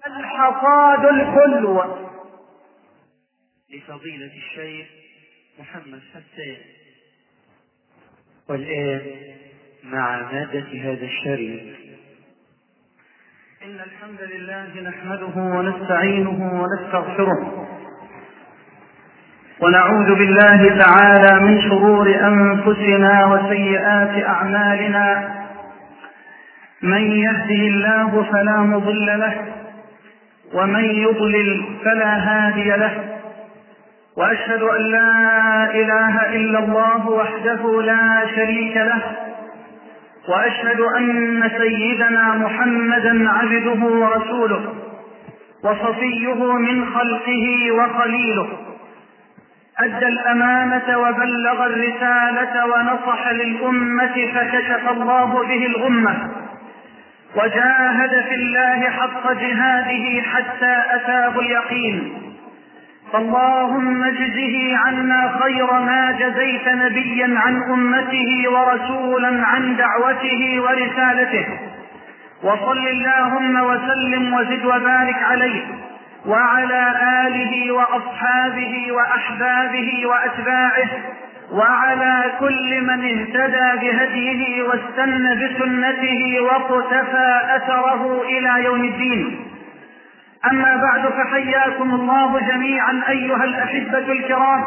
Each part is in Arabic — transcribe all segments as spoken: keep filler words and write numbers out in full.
الحصاد الحلو لفضيلة الشيخ محمد حسان. والآن مع مادة هذا الشريف. إن الحمد لله نحمده ونستعينه ونستغفره ونعوذ بالله تعالى من شرور أنفسنا وسيئات أعمالنا. من يهده الله فلا مضل له ومن يضلل فلا هادي له، وأشهد أن لا إله إلا الله وحده لا شريك له، وأشهد أن سيدنا محمدا عبده ورسوله وصفيه من خلقه وخليله، أدى الأمانة وبلغ الرسالة ونصح للأمة فكشف الله به الغمة، وجاهد في الله حق جهاده حتى أتاه اليقين. فاللهم اجزه عنا خير ما جزيت نبيا عن أمته ورسولا عن دعوته ورسالته، وصل اللهم وسلم وزد وبارك عليه وعلى آله وأصحابه وأحبابه وأتباعه وعلى كل من اهتدى بهديه واستنى بسنته واقتفى أثره إلى يوم الدين. أما بعد، فحياكم الله جميعا أيها الأحبة الكرام،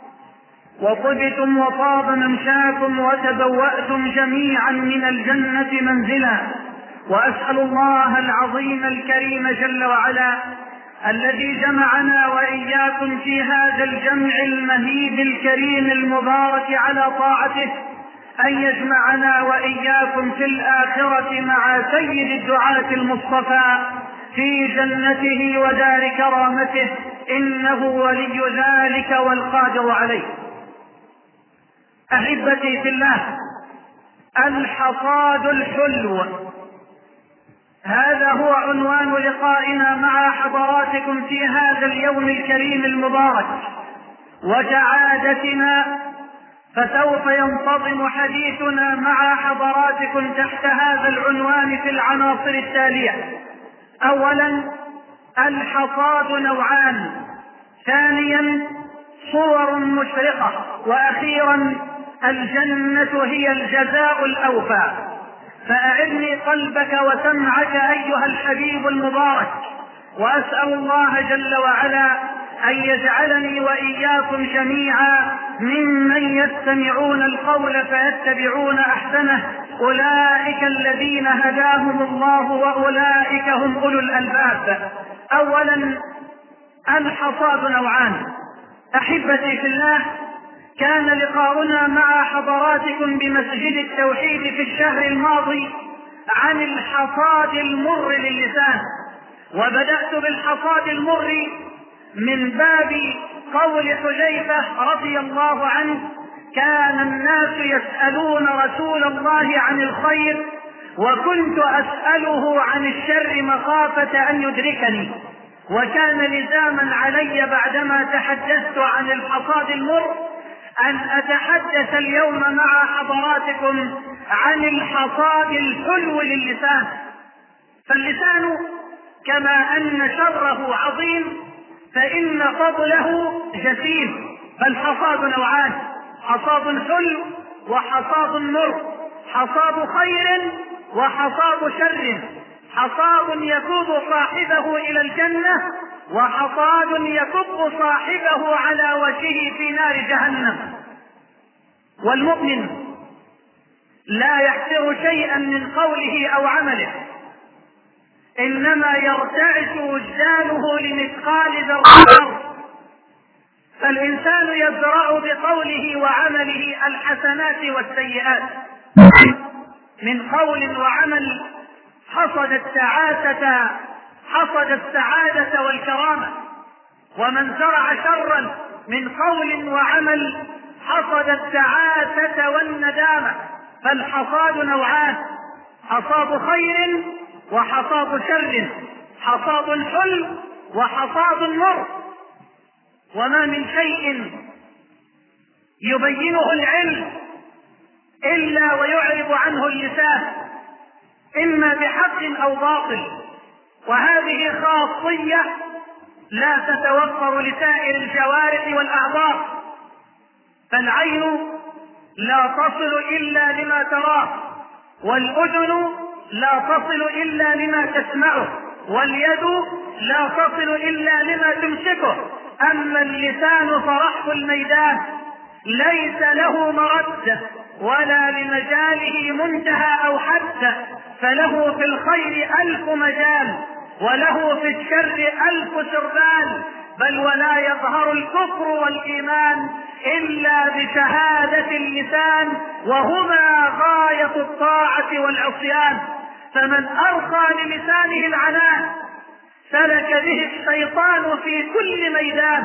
وطبتم وطاب ممشاكم وتبوأتم جميعا من الجنة منزلا. وأسأل الله العظيم الكريم جل وعلا الذي جمعنا وإياكم في هذا الجمع المهيب الكريم المبارك على طاعته أن يجمعنا وإياكم في الآخرة مع سيد الدعاة المصطفى في جنته ودار كرامته، إنه ولي ذلك والقادر عليه. أحبتي في الله، الحصاد الحلو، هذا هو عنوان لقائنا مع حضراتكم في هذا اليوم الكريم المبارك. وكعادتنا فسوف ينتظم حديثنا مع حضراتكم تحت هذا العنوان في العناصر التالية: أولا، الحصاد نوعان. ثانيا، صور مشرقة. وأخيرا، الجنة هي الجزاء الأوفى. فأعرني قلبك وسمعك أيها الحبيب المبارك، وأسأل الله جل وعلا أن يجعلني وإياكم جميعا ممن يستمعون القول فيتبعون أحسنه، أولئك الذين هداهم الله وأولئك هم أولو الألباب. أولا، الحصاد نوعان. أحبتي في الله، كان لقاؤنا مع حضراتكم بمسجد التوحيد في الشهر الماضي عن الحصاد المر للسان، وبدأت بالحصاد المر من باب قول حذيفة رضي الله عنه: كان الناس يسألون رسول الله عن الخير وكنت أسأله عن الشر مخافة أن يدركني. وكان لزاما علي بعدما تحدثت عن الحصاد المر أن أتحدث اليوم مع حضراتكم عن الحصاد الحلو للسان. فاللسان كما أن شره عظيم فإن فضله جسيم. فالحصاد نوعان: حصاد حلو وحصاد مر، حصاد خير وحصاد شر، حصاد يكب صاحبه إلى الجنة وحصاد يكب صاحبه على وجهه في نار جهنم. والمؤمن لا يحسر شيئا من قوله أو عمله، إنما يرتعش وجدانه لمثقال ذرة. فالإنسان يزرع بقوله وعمله الحسنات والسيئات. من قول وعمل حصد التعاسة حصد السعادة والكرامة، ومن زرع شرا من قول وعمل حصد التعاسة والندامة. فالحصاد نوعان: حصاد خير وحصاد شر، حصاد حلو وحصاد مر. وما من شيء يبينه العلم إلا ويعرض عنه اللسان، إما بحق أو باطل. وهذه خاصية لا تتوفر لسائر الجوارح والأعضاء، فالعين لا تصل إلا لما تراه، والأذن لا تصل إلا لما تسمعه، واليد لا تصل إلا لما تمسكه. أما اللسان فرحب الميدان، ليس له مرد ولا لمجاله منتهى أو حد، فله في الخير ألف مجال وله في الشر ألف سربال، بل ولا يظهر الكفر والإيمان إلا بشهادة اللسان، وهما غاية الطاعة والعصيان. فمن أرخى للسانه العنان سلك به الشيطان في كل ميدان،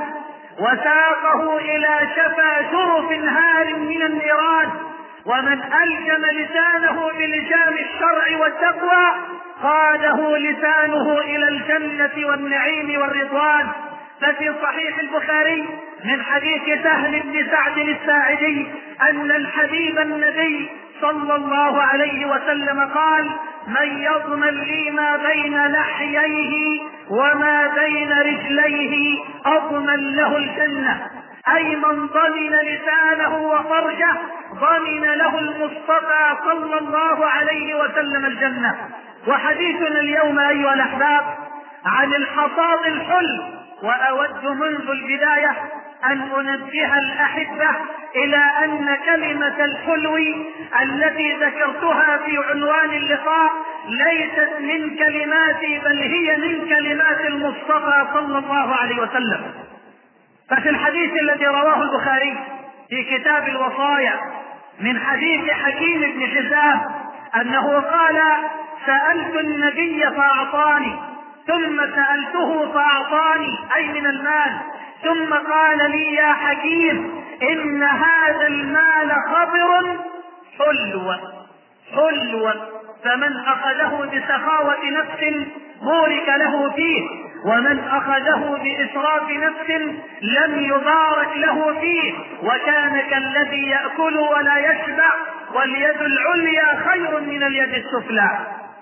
وساقه إلى شفا جرف هار من النيران. ومن ألجم لسانه بلجام الشرع والتقوى قاده لسانه إلى الجنة والنعيم والرضوان. ففي صحيح البخاري من حديث سهل بن سعد الساعدي أن الحبيب النبي صلى الله عليه وسلم قال: من يضمن لي ما بين لحييه وما بين رجليه أضمن له الجنة. أي من ضمن لسانه وفرجه ضمن له المصطفى صلى الله عليه وسلم الجنة. وحديثنا اليوم أيها الأحباب عن الحصاد الحلو، وأود منذ البداية أن أنبه الأحبة إلى أن كلمة الحلو التي ذكرتها في عنوان اللقاء ليست من كلماتي، بل هي من كلمات المصطفى صلى الله عليه وسلم. ففي الحديث الذي رواه البخاري في كتاب الوصايا من حديث حكيم بن حزام أنه قال: سألت النبي فأعطاني، ثم سألته فأعطاني، أي من المال، ثم قال لي: يا حكيم إن هذا المال خضر حلو حلو، فمن أخذه بسخاوة نفس بورك له فيه، ومن أخذه بإسراف نفس لم يبارك له فيه، وكان كالذي يأكل ولا يشبع، واليد العليا خير من اليد السفلى.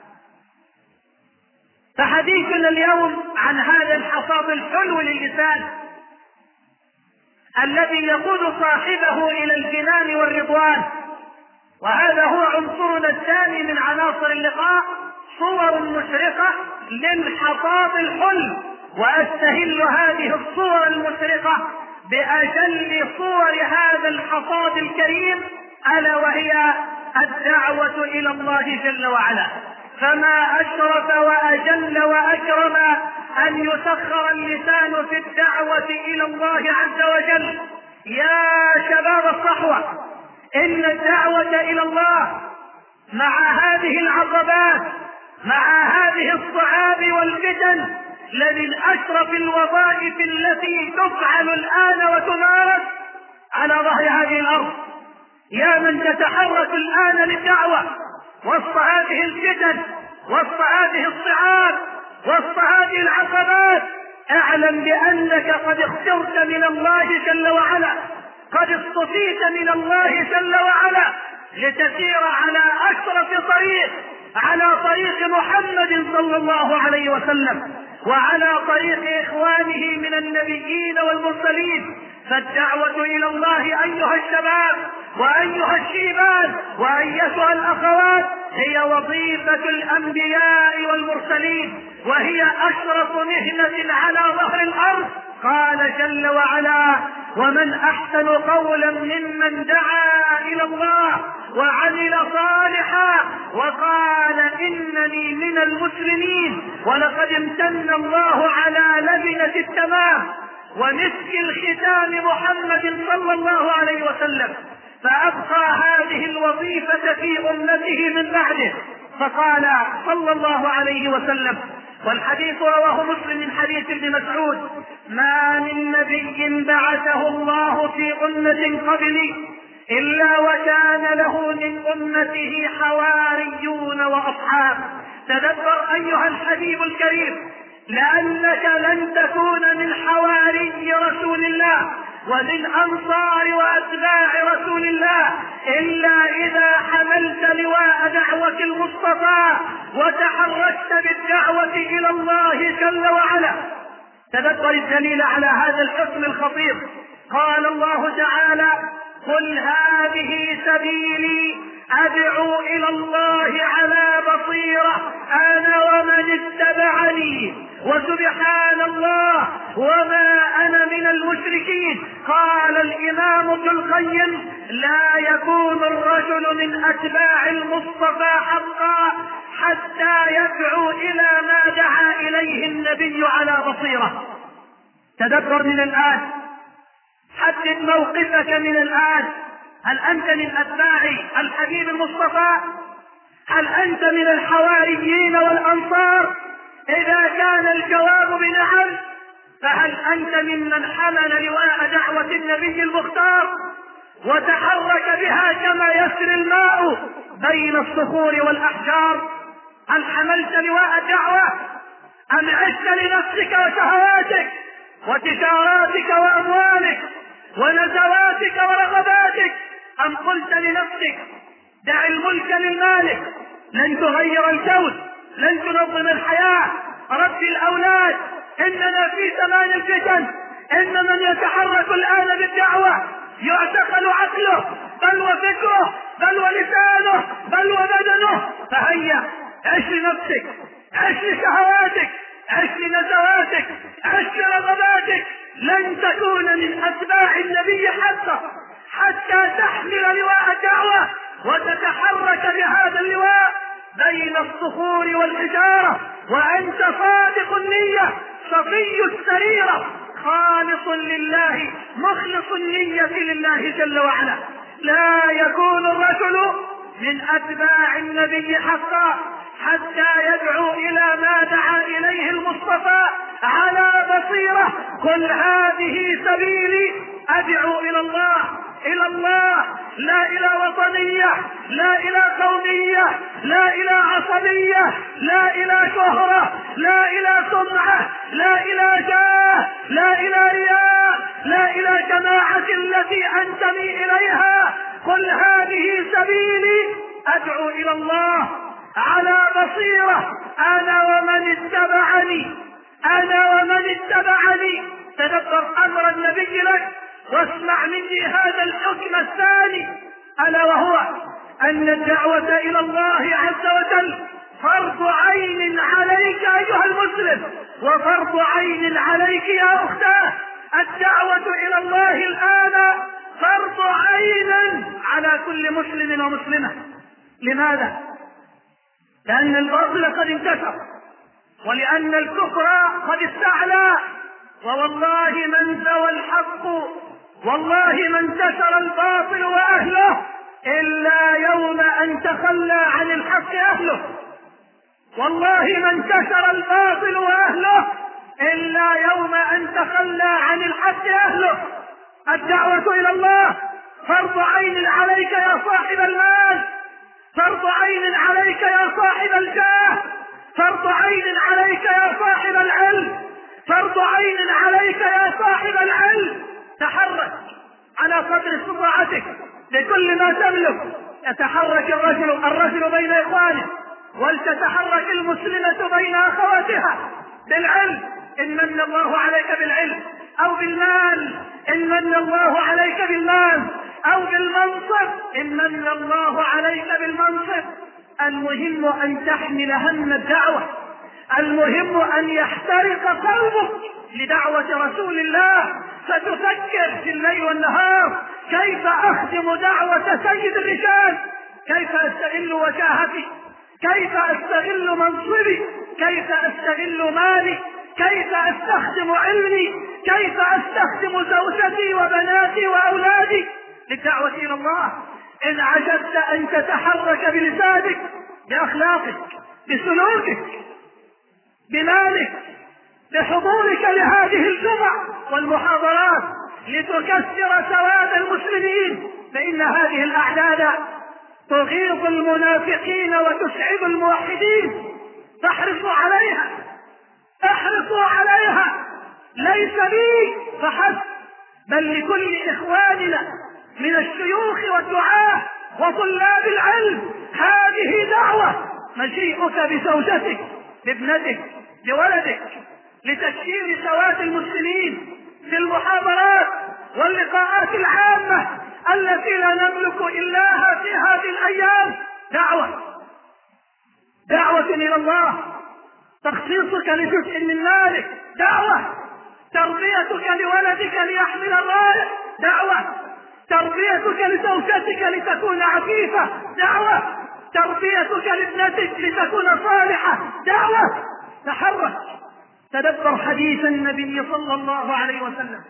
فحديثنا اليوم عن هذا الحصاد الحلو للسان الذي يقود صاحبه إلى الجنان والرضوان. وهذا هو عنصرنا الثاني من عناصر اللقاء، صور مشرقة للحصاد الحلو. وأستهل هذه الصور المشرقة بأجل صور هذا الحصاد الكريم، ألا وهي الدعوة إلى الله جل وعلا. فما أشرف وأجل وأكرم أن يسخر اللسان في الدعوة إلى الله عز وجل. يا شباب الصحوة، إن الدعوة إلى الله مع هذه العقبات، مع هذه الصعاب والفتن، لمن أشرف الوظائف التي تفعل الآن وتمارس على ظهر هذه الأرض. يا من تتحرك الآن للدعوة وسط هذه الفتن، وسط هذه الصعاب، وسط هذه العقبات، اعلم بأنك قد اخترت من الله جل وعلا، قد اصطفيت من الله جل وعلا لتسير على أشرف طريق، على طريق محمد صلى الله عليه وسلم، وعلى طريق إخوانه من النبيين والمرسلين. فالدعوة إلى الله أيها الشباب وأيها الشيبان وأيتها الأخوات هي وظيفة الأنبياء والمرسلين، وهي أشرف مهنة على ظهر الأرض. قال جل وعلا: ومن أحسن قولا ممن دعا إلى الله وعمل صالحا وقال إنني من المسلمين. ولقد امتن الله على لبنة التمام ومسك الختام محمد صلى الله عليه وسلم، فأبقى هذه الوظيفة في أمته من بعده، فقال صلى الله عليه وسلم، والحديث رواه مسلم من حديث ابن مسعود: ما من نبي بعثه الله في أمة قبلي إلا وكان له من أمته حواريون وأصحاب. تدبر أيها الحبيب الكريم، لأنك لن تكون من حواري رسول الله ومن أنصار وأتباع رسول الله إلا إذا حملت لواء دعوة المصطفى وتحركت بالدعوة إلى الله جل وعلا. تدبر الدليل على هذا الحكم الخطير. قال الله تعالى: قل هذه سبيلي أدعو إلى الله على بصيرة أنا ومن اتبعني وسبحان الله وما أنا من المشركين. قال الإمام ابن القيم: لا يكون الرجل من أتباع المصطفى حقا حتى يدعو إلى ما دعا إليه النبي على بصيرة. تدبر من الآن، حدد موقفك من الآن. هل أنت من أتباع الحبيب المصطفى؟ هل أنت من الحواريين والأنصار؟ إذا كان الجواب بنعم، فهل أنت ممن حمل لواء دعوة النبي المختار وتحرك بها كما يسري الماء بين الصخور والأحجار؟ هل حملت لواء الدعوة أم عشت لنفسك وشهواتك وتجاراتك وأموالك ونزواتك ورغباتك؟ أم قلت لنفسك: دع الملك للمالك، لن تغير الكون، لن تنظم الحياة، ربي الأولاد، إننا في زمان الفتن، إن من يتحرك الآن بالدعوة يعتقل عقله بل وفكره بل ولسانه بل وبدنه. فهيا عش لنفسك، عش لشهواتك، عش لنزواتك، عش لرغباتك. لن تكون من أتباع النبي حقا حتى تحمل لواء الدعوة وتتحرك بهذا اللواء بين الصخور والحجارة وأنت صادق النية صفي السريرة خالص لله مخلص النية لله جل وعلا. لا يكون الرجل من أتباع النبي حقا حتى يدعو إلى ما دعا إليه المصطفى على بصيرة. قل هذه سبيلي أدعو إلى الله، إلى الله، لا إلى وطنية، لا إلى قومية، لا إلى عصبية، لا إلى شهرة، لا إلى سمعة، لا إلى جاه، لا إلى رياء، لا إلى جماعة التي أنتمي إليها. قل هذه سبيلي أدعو إلى الله على بصيرة أنا ومن اتبعني، أنا ومن اتبعني. تدبر أمر النبي لك واسمع مني هذا الحكم الثاني، ألا وهو أن الدعوة إلى الله عز وجل فرض عين عليك أيها المسلم وفرض عين عليك يا أختاه. الدعوة إلى الله الآن فرض عين على كل مسلم ومسلمة. لماذا؟ لأن الباطل قد انتشر ولأن الكفر قد استعلى، ووالله من زوى الحق، والله ما انتشر الباطل وأهله إلا يوم أن تخلى عن الحق أهله. والله ما انتشر الباطل وأهله إلا يوم أن تخلى عن الحق أهله. الدعوة إلى الله فرض عين عليك يا صاحب المال، فرض عين عليك يا صاحب الجاه، فرض عين عليك يا صاحب العلم، فرض عين عليك يا صاحب العلم. تحرك على قدر استطاعتك لكل ما تملك. يتحرك الرجل الرجل بين إخوانه، ولتتحرك المسلمة بين أخواتها بالعلم إن من الله عليك بالعلم، أو بالمال إن من الله عليك بالمال، أو بالمنصب إن من الله عليك بالمنصب. المهم أن تحمل هم الدعوة، المهم أن يحترق قلبك لدعوة رسول الله، فتفكر في الليل والنهار كيف أخدم دعوة سيد الرجال، كيف أستغل وجاهتي، كيف أستغل منصبي، كيف أستغل مالي، كيف أستخدم علمي، كيف أستخدم زوجتي وبناتي وأولادي للدعوة إلى الله. إن عجزت أن تتحرك بلسانك، بأخلاقك، بسلوكك، بمالك، بحضورك لهذه الجمع والمحاضرات لتكسر سواد المسلمين، فإن هذه الأعداد تغيظ المنافقين وتسعد الموحدين. فاحرصوا عليها، احرصوا عليها، ليس لي فحسب بل لكل إخواننا من الشيوخ والدعاة وطلاب العلم. هذه دعوة، مجيئك بزوجتك، بابنتك، بولدك، لتكثير سواد المسلمين في المحاضرات واللقاءات العامة التي لا نملك إلاها في هذه الأيام. دعوة دعوة إلى الله، تخصيصك لجزء من مالك دعوة، تربيتك لولدك ليحمل الراية دعوة، تربيتك لزوجتك لتكون عفيفة دعوة، تربيتك لابنتك لتكون صالحة دعوة. تحرك، تدبر حديث النبي صلى الله عليه وسلم،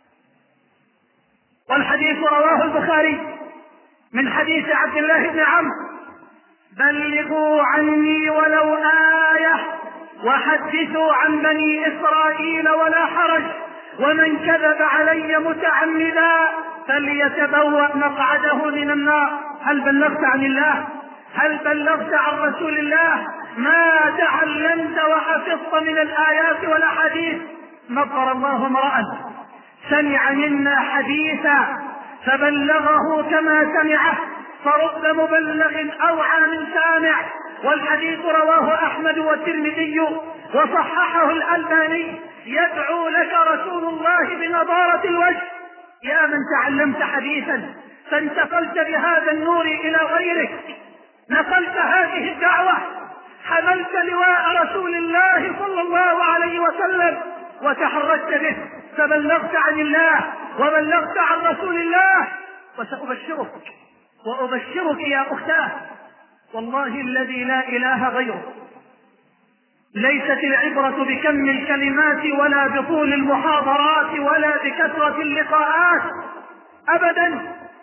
والحديث رواه البخاري من حديث عبد الله بن عمرو: بلغوا عني ولو آية وحدثوا عن بني إسرائيل ولا حرج، ومن كذب علي متعمدا فليتبوأ مقعده من النار. هل بلغت عن الله؟ هل بلغت عن رسول الله ما تعلمت وحفظت من الآيات والأحاديث؟ نظر الله امرأ سمع منا حديثا فبلغه كما سمعه، فرب مبلغ أوعى من سامع. والحديث رواه أحمد والترمذي وصححه الألباني. يدعو لك رسول الله بنضارة الوجه يا من تعلمت حديثا فانتقلت بهذا النور إلى غيرك، نقلت هذه الدعوة، حملت لواء رسول الله صلى الله عليه وسلم وتحركت به، فبلغت عن الله وبلغت عن رسول الله. وسأبشرك وأبشرك يا أختاه والله الذي لا إله غيره، ليست العبرة بكم الكلمات ولا بطول المحاضرات ولا بكثرة اللقاءات أبدا.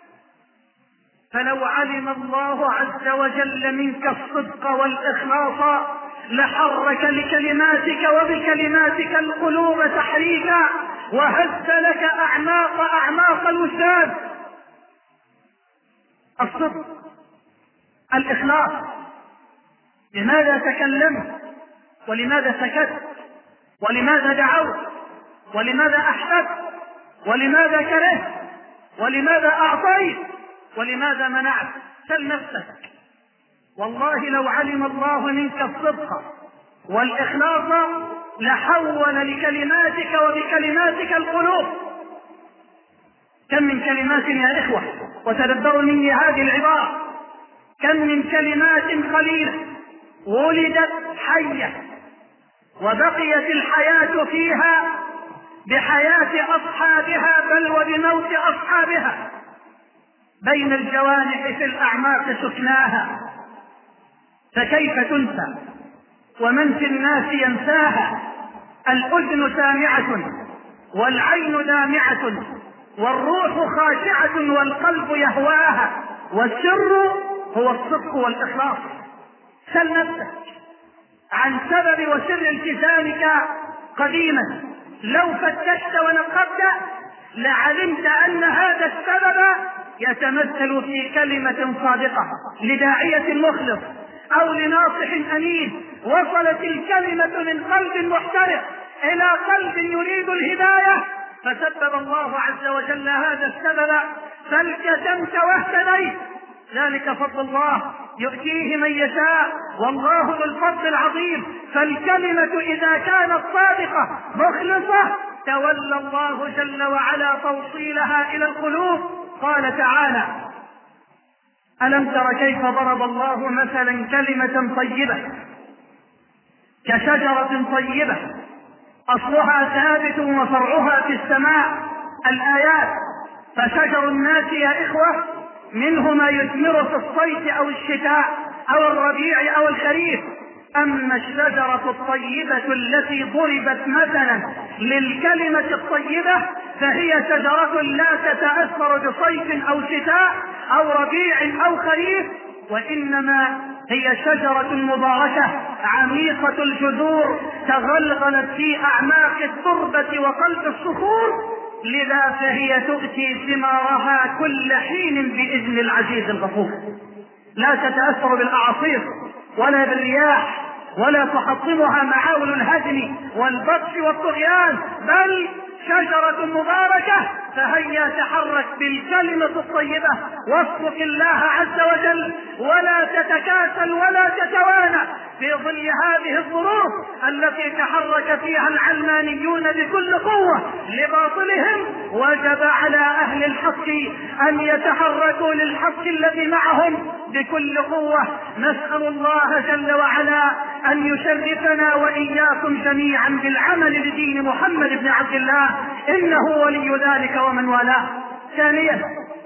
فلو علم الله عز وجل منك الصدق والإخلاص لحرك لكلماتك وبكلماتك القلوب تحريكا، وهز لك أعماق أعماق الوجدان. الصدق، الإخلاص. لماذا تكلمت؟ ولماذا سكت؟ ولماذا دعوت؟ ولماذا أحببت؟ ولماذا كرهت؟ ولماذا أعطيت؟ ولماذا منعت؟ سل نفسك. والله لو علم الله منك الصدق والإخلاص لحول لكلماتك وبكلماتك القلوب. كم من كلمات يا إخوة، وتدبروا مني هذه العبارة، كم من كلمات قليلة ولدت حية وبقيت الحياة فيها بحياة أصحابها بل وبموت أصحابها، بين الجوانح في الأعماق سكناها، فكيف تنسى ومن في الناس ينساها؟ الأذن سامعة والعين دامعة والروح خاشعة والقلب يهواها، والسر هو الصدق والإخلاص. سل نفسك عن سبب وسر التزامك قديما، لو فتشت ونقبت لعلمت أن هذا السبب يتمثل في كلمة صادقة لداعية مخلص أو لناصح أمين، وصلت الكلمة من قلب محترق إلى قلب يريد الهداية، فسبب الله عز وجل هذا السبب فالتزمت واهتديت. ذلك فضل الله يؤتيه من يشاء والله ذو الفضل العظيم. فالكلمة إذا كانت صادقة مخلصة تولى الله جل وعلا توصيلها إلى القلوب. قال تعالى: ألم تر كيف ضرب الله مثلا كلمة طيبة كشجرة طيبة أصلها ثابت وفرعها في السماء. الآيات. فشجر الناس يا إخوة منه ما يثمر في الصيف أو الشتاء أو الربيع أو الخريف، أما الشجرة الطيبة التي ضربت مثلا للكلمة الطيبة فهي شجرة لا تتأثر بصيف أو شتاء أو ربيع أو خريف، وإنما هي شجرة مباركة عميقة الجذور تغلغلت في أعماق التربة وقلب الصخور، لذا فهي تؤتي ثمارها كل حين بإذن العزيز الغفور. لا تتأثر بالأعاصير ولا بالرياح ولا تحطمها معاول الهدم والبطش والطغيان، بل شجرة مباركة، فهيا تحرك بالكلمة الطيبة واصدق الله عز وجل، ولا تتكاسل ولا تتوانى في ظل هذه الظروف التي تحرك فيها العلمانيون بكل قوة لباطلهم. وجب على أهل الحق أن يتحركوا للحق الذي معهم بكل قوة. نسأل الله جل وعلا أن يشرفنا وإياكم جميعا بالعمل لدين محمد بن عبد الله، إنه ولي ذلك ومن والاه. ثانيا،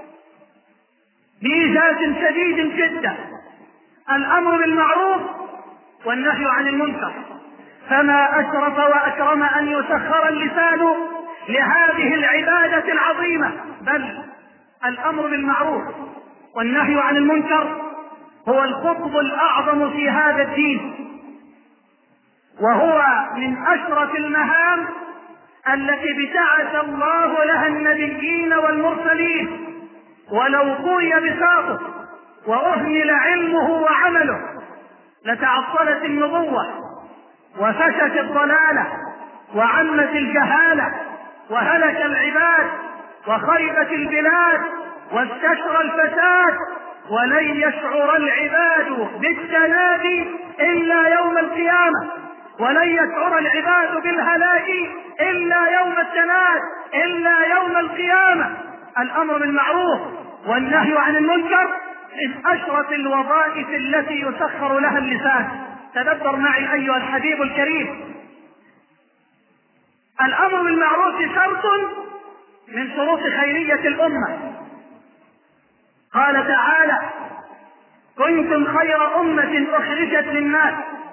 بإيجاز شديد جدا، الأمر بالمعروف والنهي عن المنكر. فما أشرف وأكرم أن يسخر اللسان لهذه العبادة العظيمة. بل الأمر بالمعروف والنهي عن المنكر هو القطب الأعظم في هذا الدين، وهو من أشرف المهام التي ابتعث الله لها النبيين والمرسلين. ولو قوي بساطه وأهمل علمه وعمله لتعطلت النبوة وفشت الضلالة وعمت الجهالة وهلك العباد وخربت البلاد واستشرى الفساد، ولن يشعر العباد بالتنادي إلا يوم القيامة، ولن يشعر العباد بالهلاك إلا يوم التناد إلا يوم القيامة. الأمر بالمعروف والنهي عن المنكر من أشرف الوظائف التي يسخر لها اللسان. تدبر معي أيها الحبيب الكريم، الأمر بالمعروف شرط من شروط خيرية الأمة. قال تعالى: كنتم خير أمة أخرجت للناس.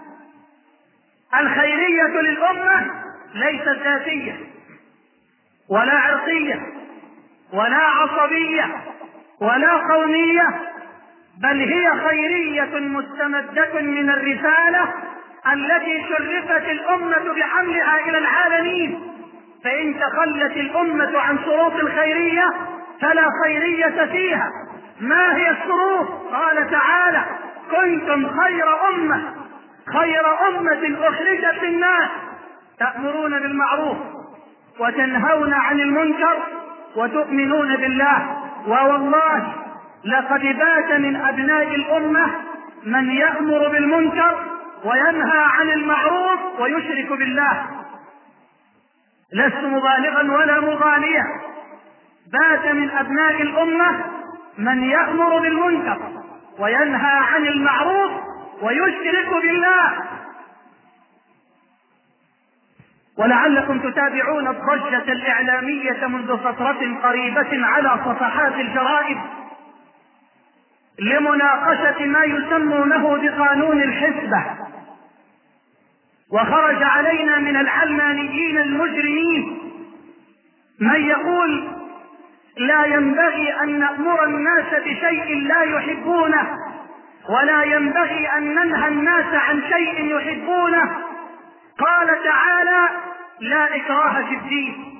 الخيرية للأمة ليست ذاتية ولا عرقية ولا عصبية ولا قومية، بل هي خيرية مستمدة من الرسالة التي شرفت الأمة بحملها إلى العالمين. فإن تخلت الأمة عن شروط الخيرية فلا خيرية فيها. ما هي الشروط؟ قال تعالى: كنتم خير أمة خير أمة أخرجت للناس تأمرون بالمعروف وتنهون عن المنكر وتؤمنون بالله. ووالله لقد بات من أبناء الأمة من يأمر بالمنكر وينهى عن المعروف ويشرك بالله. لست مبالغا ولا مغاليا، بات من أبناء الأمة من يأمر بالمنكر وينهى عن المعروف ويشرك بالله. ولعلكم تتابعون الضجة الإعلامية منذ فترة قريبة على صفحات الجرائد لمناقشة ما يسمونه بقانون الحسبة. وخرج علينا من العلمانيين المجرمين من يقول: لا ينبغي أن نأمر الناس بشيء لا يحبونه، ولا ينبغي أن ننهى الناس عن شيء يحبونه. قال تعالى: لا إكراه في الدين.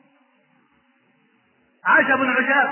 عجب عجاب،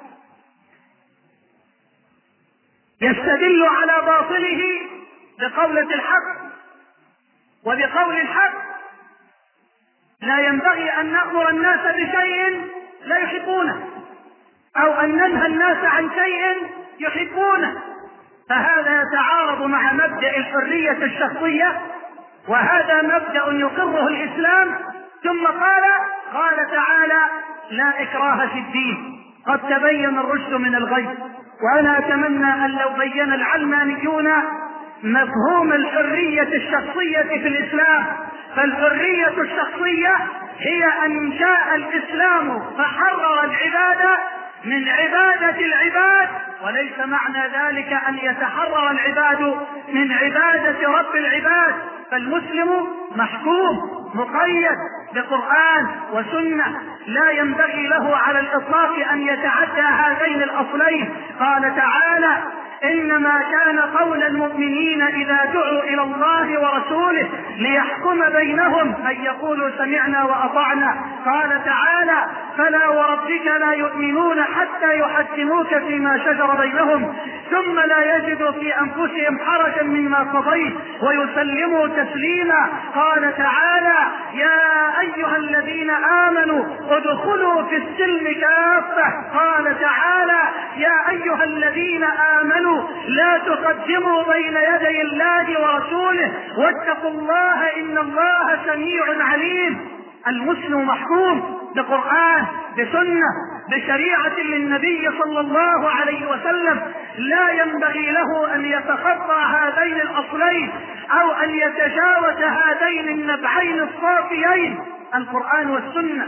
يستدل على باطله بقولة الحق وبقول الحق. لا ينبغي أن نأمر الناس بشيء لا يحبونه أو أن ننهى الناس عن شيء يحبونه، فهذا يتعارض مع مبدأ الحرية الشخصية، وهذا مبدأ يقره الإسلام. ثم قال قال تعالى: لا إكراه في الدين، قد تبين الرشد من الغي. وأنا أتمنى أن لو بين العلمانيون مفهوم الحرية الشخصية في الإسلام، فالحرية الشخصية هي أن جاء الإسلام فحرر العبادة من عبادة العباد، وليس معنى ذلك أن يتحرر العباد من عبادة رب العباد. فالمسلم محكوم مقيد بقرآن وسنة، لا ينبغي له على الإطلاق أن يتعدى هذين الأصلين. قال تعالى: إنما كان قول المؤمنين إذا دعوا إلى الله ورسوله ليحكم بينهم أن يقولوا سمعنا وأطعنا. قال تعالى: فلا وربك لا يؤمنون حتى يحكموك فيما شجر بينهم ثم لا يجدوا في أنفسهم حرجا مما قضيت ويسلموا تسليما. قال تعالى: يا أيها الذين آمنوا آمنوا ادخلوا في السلم كافة. قال تعالى يا أيها الذين آمنوا لا تقدموا بين يدي الله ورسوله واتقوا الله إن الله سميع عليم. المسلم محكوم بقرآن بسنة بشريعة للنبي صلى الله عليه وسلم، لا ينبغي له أن يتخطى هذين الأصلين أو أن يتجاوز هذين النبعين الصافيين القرآن والسنة.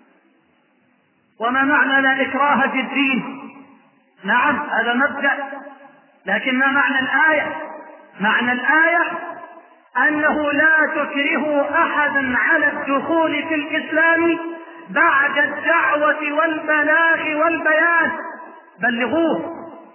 وما معنى لا إكراه في الدين؟ نعم هذا مبدأ، لكن ما معنى الآية؟ معنى الآية أنه لا تكرهوا أحدا على الدخول في الإسلام بعد الدعوة والبلاغ والبيان. بلغوه،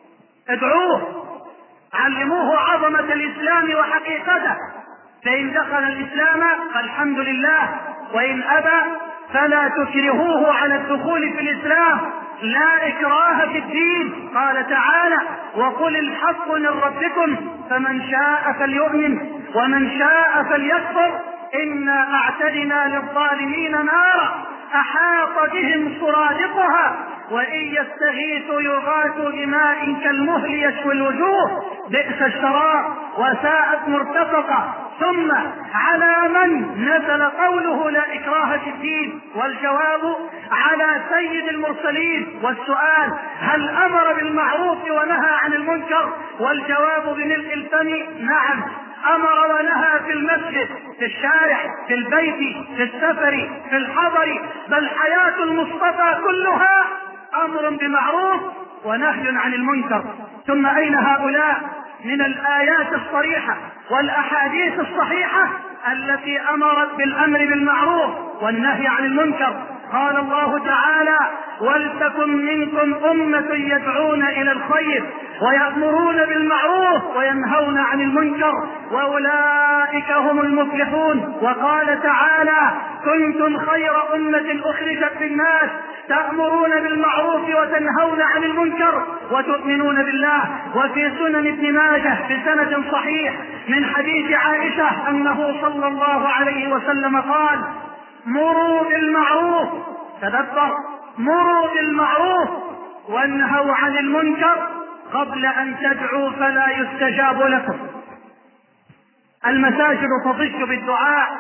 ادعوه، علموه عظمة الإسلام وحقيقته، فإن دخل الإسلام فالحمد لله، وإن أبى فلا تكرهوه على الدخول في الإسلام. لا إكراه في الدين. قال تعالى وقل الحق من ربكم فمن شاء فليؤمن ومن شاء فليكفر إنا أعتدنا للظالمين نارا أحاط بهم سرادقها وإن يستغيثوا يغاثوا بماء كالمهل يشوي الوجوه بئس الشراب وساءت مرتفقة. ثم على من نزل قوله لا إكراه في الدين؟ والجواب على سيد المرسلين. والسؤال هل أمر بالمعروف ونهى عن المنكر؟ والجواب بملء الفم نعم، أمر ونهى في المسجد، في الشارع، في البيت، في السفر، في الحضر، بل حياة المصطفى كلها أمر بمعروف ونهي عن المنكر. ثم أين هؤلاء من الآيات الصريحة والأحاديث الصحيحة التي أمرت بالأمر بالمعروف والنهي عن المنكر؟ قال الله تعالى ولتكن منكم أمة يدعون إلى الخير ويأمرون بالمعروف وينهون عن المنكر وأولئك هم المفلحون. وقال تعالى كنتم خير أمة أخرجت للناس تأمرون بالمعروف وتنهون عن المنكر وتؤمنون بالله. وفي سنن ابن ماجه بسند صحيح من حديث عائشة أنه صلى الله عليه وسلم قال مروا بالمعروف، تدبر، مروا بالمعروف وانهوا عن المنكر قبل أن تدعوا فلا يستجاب لكم. المساجد تضج بالدعاء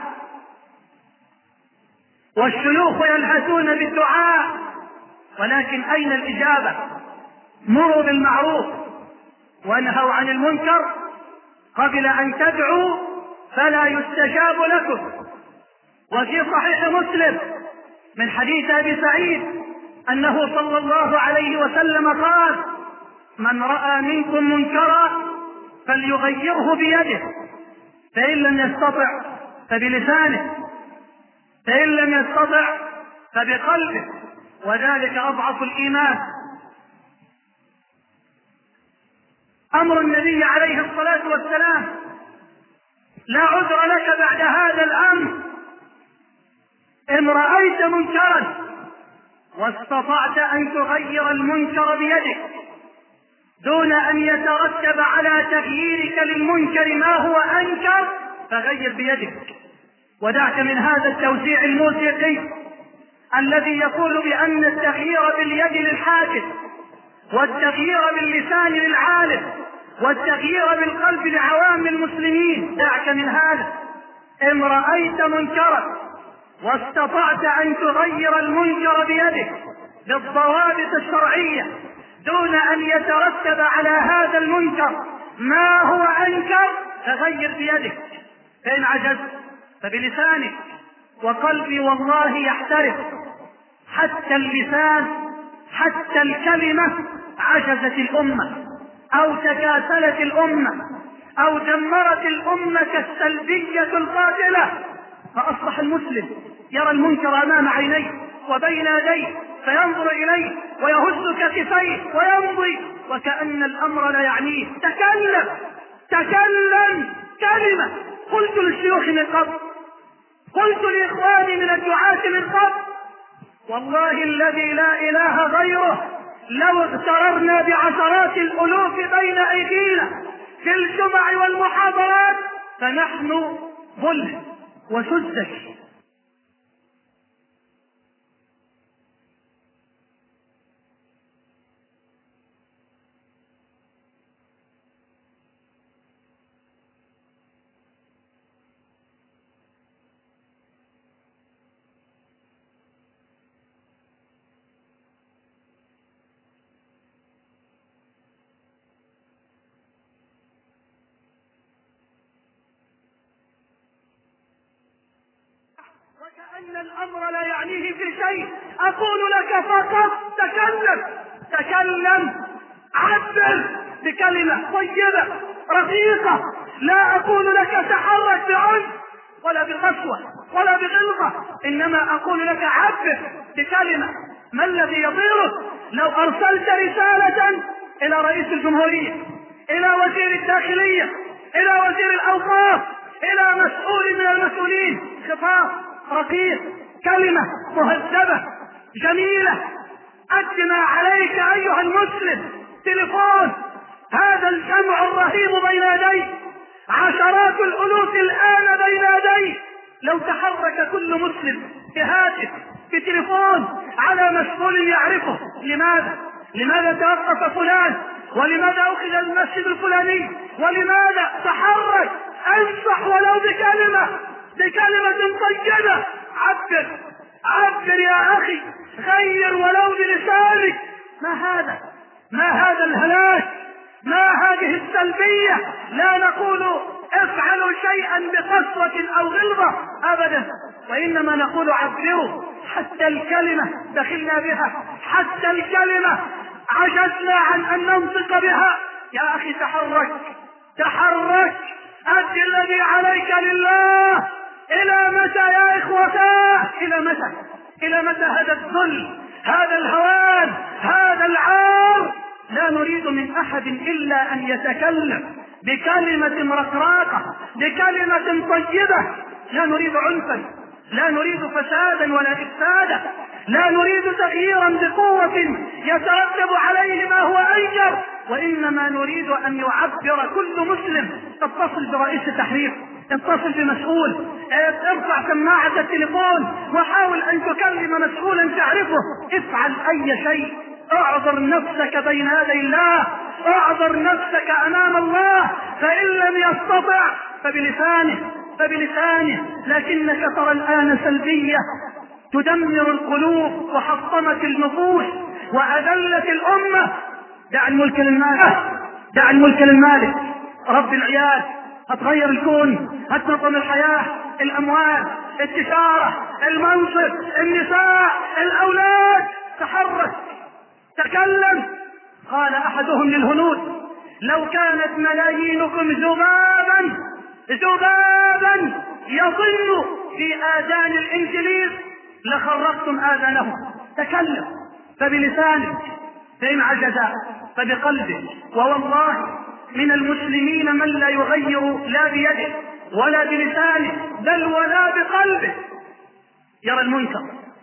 والشيوخ يلهثون بالدعاء، ولكن أين الإجابة؟ مروا بالمعروف وانهوا عن المنكر قبل أن تدعوا فلا يستجاب لكم. وفي صحيح مسلم من حديث أبي سعيد أنه صلى الله عليه وسلم قال من رأى منكم منكرا فليغيره بيده فإن لم يستطع فبلسانه فإن لم يستطع فبقلبه وذلك أضعف الإيمان. أمر النبي عليه الصلاة والسلام لا عذر لك بعد هذا الأمر. إن رأيت منكرا واستطعت أن تغير المنكر بيدك دون أن يترتب على تغييرك للمنكر ما هو أنكر فغير بيدك، ودعك من هذا التوزيع الموسيقي الذي يقول بأن التغيير باليد للحاكم والتغيير باللسان للعالم والتغيير بالقلب لعوام المسلمين. دعك من هذا. إن رأيت منكرا واستطعت أن تغير المنكر بيدك بالضوابط الشرعية دون أن يترتب على هذا المنكر ما هو أنكر فغير بيدك، فإن عجزت فبلسانك. وقلبي والله يحترق، حتى اللسان حتى الكلمة عجزت الأمة أو تكاسلت الأمة أو دمرت الأمة السلبية القاتلة، فأصبح المسلم يرى المنكر أمام عينيه وبين يديه فينظر إليه ويهز كتفيه ويمضي وكأن الأمر لا يعنيه. تكلم تكلم كلمة. قلت للشيوخ من قبل، قلت لإخواني من الدعاة من قبل، والله الذي لا إله غيره لو اغتررنا بعشرات الألوف بين أيدينا في الجمع والمحاضرات فنحن ظل وسذج. أن الأمر لا يعنيه في شيء، أقول لك فقط تكلم تكلم عبر بكلمة طيبة رقيقة. لا أقول لك تحرك بعنف ولا بقسوة ولا بغلظة، إنما أقول لك عبر بكلمة. ما الذي يضيرك لو أرسلت رسالة إلى رئيس الجمهورية، إلى وزير الداخلية، إلى وزير الأوقاف، إلى مسؤول من المسؤولين، خطاب رقيق، كلمة مهذبة جميلة، أد ما عليك أيها المسلم، تليفون، هذا الجمع الرهيب بين يديك، عشرات الألوف الآن بين يديك. لو تحرك كل مسلم بهاتف بتليفون على مسؤول يعرفه، لماذا لماذا توقف فلان، ولماذا أخذ المسجد الفلاني، ولماذا تحرك، انصح ولو بكلمة بكلمة طيبة، عبر عبر يا أخي، غير ولو بلسانك. ما هذا ما هذا الهلاك، ما هذه السلبية. لا نقول افعلوا شيئا بقسوة أو غلظة أبدا، وإنما نقول عبروا. حتى الكلمة دخلنا بها، حتى الكلمة عجزنا عن أن ننطق بها. يا أخي تحرك تحرك، أد الذي عليك لله. إلى متى يا إخوتاه؟ إلى متى إلى متى هذا الذل، هذا الهوان، هذا العار؟ لا نريد من أحد إلا أن يتكلم بكلمة رقراقة، بكلمة طيبة. لا نريد عنفا، لا نريد فسادا ولا إفسادا، لا نريد تغييرا بقوة يترتب عليه ما هو أنكر، وإنما نريد أن يعبر كل مسلم. اتصل برئيس التحرير، اتصل بمسؤول، ارفع سماعة التليفون وحاول أن تكلم مسؤولا تعرفه. افعل أي شيء، اعذر نفسك بين يدي الله، اعذر نفسك أمام الله. فإن لم يستطع فبلسانه فبلسانه لكنك ترى الآن سلبية تدمر القلوب وحطمت النفوس وأذلت الأمة. دع الملك للمالك، دع الملك للمالك رب العيال. هتغير الكون، هتنظم الحياة، الأموال، التجارة، المنصب، النساء، الأولاد. تحرك تكلم. قال أحدهم للهنود: لو كانت ملايينكم ذبابا ذبابا يظن في آذان الإنجليز لخرقتم آذانهم. تكلم، فبلسانك، فإن عجز فبقلبه. ووالله من المسلمين من لا يغير لا بيده ولا بلسانه بل ولا بقلبه. يرى المنكر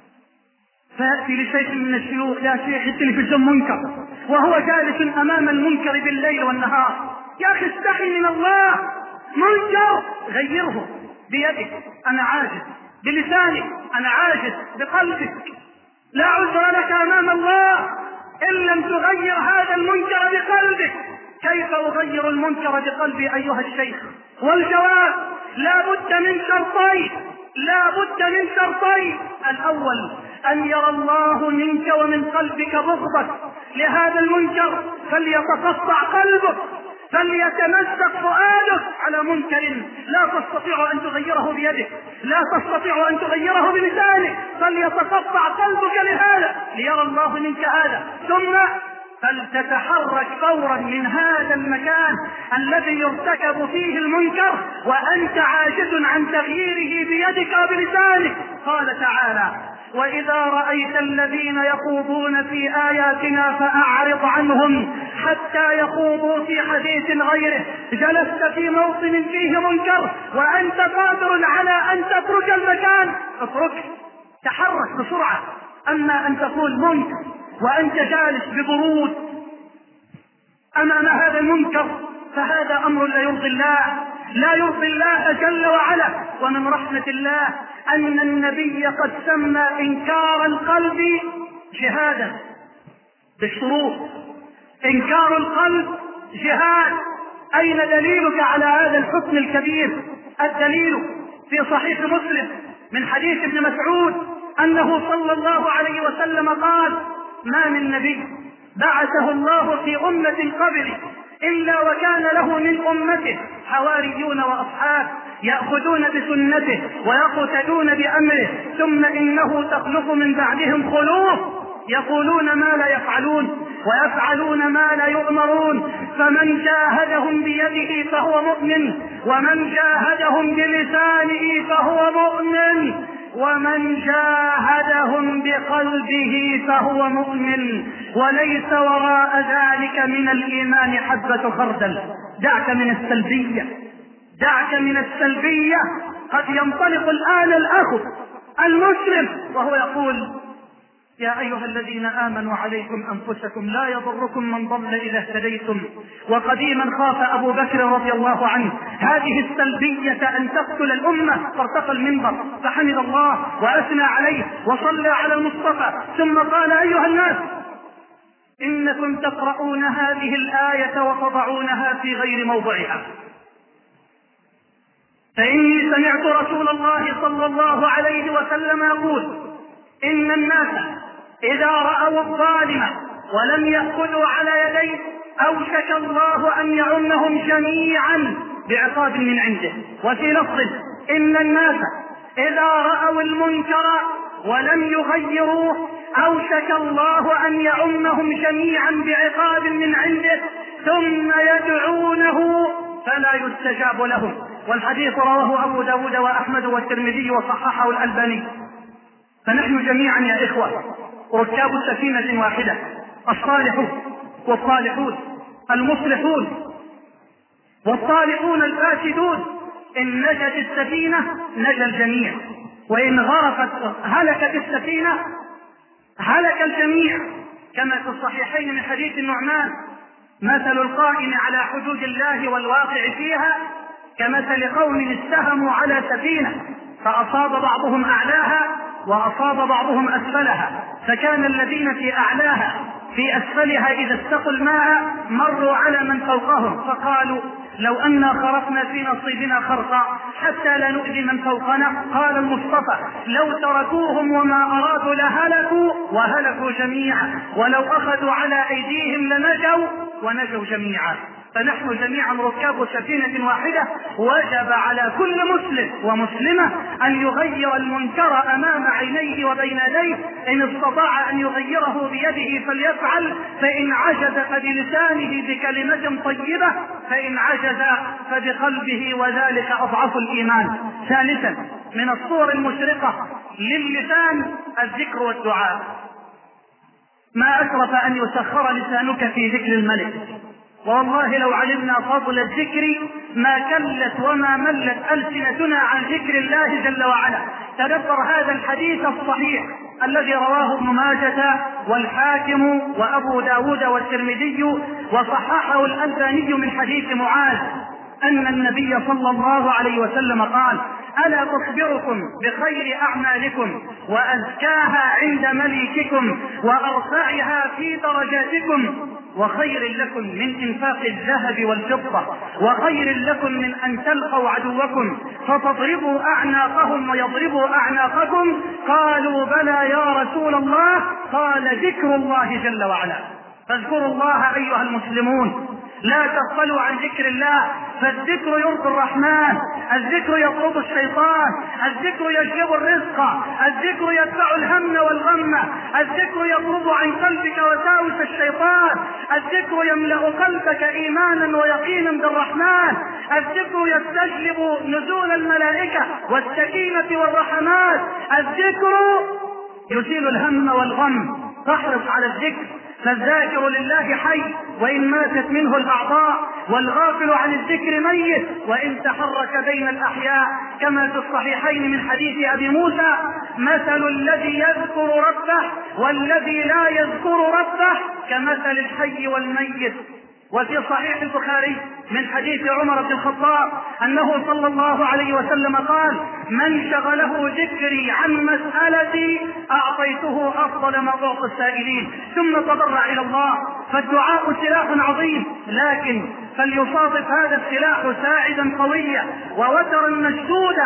فيأتي لشيخ من الشيوخ: يا شيخ التلفزيون منكر، وهو جالس أمام المنكر بالليل والنهار. يا أخي استحي من الله، منكر غيره بيدك، أنا عاجز، بلسانك أنا عاجز، بقلبك لا عذر لك أمام الله إن لم تغير هذا المنكر بقلبك. كيف أغير المنكر بقلبي أيها الشيخ؟ والجواب: لا بد من شرطين، لا بد من شرطين. الأول أن يرى الله منك ومن قلبك بغضك لهذا المنكر، فليتقطع قلبك، فليتمزق فؤادك على منكر لا تستطيع أن تغيره بيدك، لا تستطيع أن تغيره بلسانك، فليتقطع قلبك لهذا ليرى الله منك هذا. ثم فلتتحرك فورا من هذا المكان الذي يرتكب فيه المنكر وأنت عاجز عن تغييره بيدك وبلسانك. قال تعالى: وإذا رأيت الذين يخوضون في آياتنا فأعرض عنهم حتى يخوضوا في حديث غيره. جلست في موطن فيه منكر وأنت قادر على أن تترك المكان، اترك، تحرك بسرعة. أما أن تقول منكر وأنت جالس ببرود أمام هذا المنكر فهذا أمر لا يرضي الله، لا يرضي الله جل وعلا. ومن رحمة الله أن النبي قد سمى إنكار القلب جهادا بالشروط. إنكار القلب جهاد. أين دليلك على هذا الحكم الكبير؟ الدليل في صحيح مسلم من حديث ابن مسعود أنه صلى الله عليه وسلم قال: ما من نبي بعثه الله في أمة قبله إلا وكان له من أمته حواريون وأصحاب يأخذون بسنته ويقتدون بأمره، ثم إنه تخلف من بعدهم خلوف يقولون ما لا يفعلون ويفعلون ما لا يؤمرون، فمن جاهدهم بيده فهو مؤمن، ومن جاهدهم بلسانه فهو مؤمن، ومن جاهدهم بقلبه فهو مؤمن، وليس وراء ذلك من الإيمان حبة خردل. دعك من السلبية، دعك من السلبية. قد ينطلق الآن الأخ المسلم وهو يقول يا أيها الذين آمنوا عليكم أنفسكم لا يضركم من ضل إذا اهتديتم. وقديما خاف أبو بكر رضي الله عنه هذه السلبية أن تقتل الأمة، فارتقى المنبر فحمد الله وأثنى عليه وصلى على المصطفى، ثم قال أيها الناس إنكم تقرؤون هذه الآية وتضعونها في غير موضعها، فإني سمعت رسول الله صلى الله عليه وسلم يقول إن الناس إذا رأوا الظالم ولم يأخذوا على يديه أوشك الله أن يعمهم جميعا بعقاب من عنده. وفي لفظ إن الناس إذا رأوا المنكر ولم يغيروه أوشك الله أن يعمهم جميعا بعقاب من عنده ثم يدعونه فلا يستجاب لهم. والحديث رواه أبو داود وأحمد والترمذي وصححه الألباني. فنحن جميعا يا إخوة ركاب سفينة واحدة، الصالحون والصالحون، المصلحون والصالحون الفاسدون. إن نجت السفينة نجا الجميع، وإن غرقت هلكت السفينة هلك الجميع، كما في الصحيحين من حديث النعمان مثل القائم على حدود الله والواقع فيها كمثل قوم استهموا على سفينة فأصاب بعضهم أعلاها وأصاب بعضهم أسفلها، فكان الذين في أعلاها في أسفلها إذا استقوا الماء مروا على من فوقهم فقالوا لو أنا خرقنا في نصيبنا خرقا حتى لا نؤذي من فوقنا. قال المصطفى لو تركوهم وما أرادوا لهلكوا وهلكوا جميعا، ولو أخذوا على أيديهم لنجوا ونجوا جميعا. فنحن جميعا ركاب سفينة واحدة، وجب على كل مسلم ومسلمة أن يغير المنكر أمام عينيه وبين يديه، إن استطاع أن يغيره بيده فليفعل، فإن عجز فبلسانه بكلمة طيبة، فإن عجز فبقلبه وذلك أضعف الإيمان. ثالثا من الصور المشرقة للسان الذكر والدعاء. ما أشرف أن يسخر لسانك في ذكر الملك، والله لو علمنا فضل الذكر ما كلت وما ملت ألسنتنا عن ذكر الله جل وعلا. تدبر هذا الحديث الصحيح الذي رواه ابن ماجة والحاكم وأبو داود والترمذي وصححه الألباني من حديث معاذ أن النبي صلى الله عليه وسلم قال ألا أخبركم بخير أعمالكم وأزكاها عند مليككم وأرفعها في درجاتكم وخير لكم من إنفاق الذهب والفضة وخير لكم من أن تلقوا عدوكم فتضربوا أعناقهم ويضربوا أعناقكم. قالوا بلى يا رسول الله. قال ذكر الله جل وعلا. فاذكروا الله أيها المسلمون، لا تغفلوا عن ذكر الله، فالذكر يرضي الرحمن، الذكر يطرد الشيطان، الذكر يجلب الرزق، الذكر يدفع الهم والغم، الذكر يطرد عن قلبك وساوس الشيطان، الذكر يملأ قلبك إيمانا ويقينا بالرحمن، الذكر يستجلب نزول الملائكة والسكينة والرحمات، الذكر يزيل الهم والغم. فاحرص على الذكر، فالذاكر لله حي وإن ماتت منه الأعضاء، والغافل عن الذكر ميت وإن تحرك بين الأحياء، كما في الصحيحين من حديث أبي موسى مثل الذي يذكر ربه والذي لا يذكر ربه كمثل الحي والميت. وفي صحيح البخاري من حديث عمر بن الخطاب أنه صلى الله عليه وسلم قال من شغله ذكري عن مسألتي أعطيته أفضل ما أعطى السائلين. ثم تضرع إلى الله، فالدعاء سلاح عظيم، لكن فليصادف هذا السلاح ساعدا قويا ووترا مشدودا.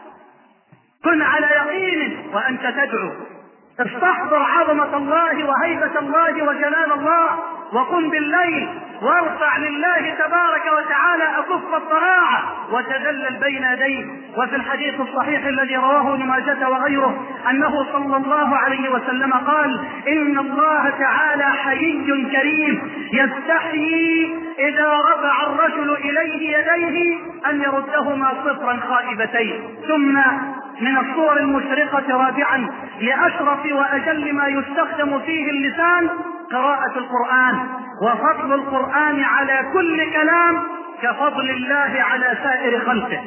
كن على يقين وأنت تدعو، استحضر عظمة الله وهيبة الله وجلال الله، وقم بالليل وارفع لله تبارك وتعالى أكف الطاعة وتذلل بين يديه. وفي الحديث الصحيح الذي رواه ابن ماجه وغيره أنه صلى الله عليه وسلم قال: إن الله تعالى حيي كريم يستحيي إذا رفع الرجل إليه يديه أن يردهما صفرا خائبتين. ثم من الصور المشرقة رابعا لأشرف وأجل ما يستخدم فيه اللسان قراءة القرآن، وفضل القرآن على كل كلام كفضل الله على سائر خلقه.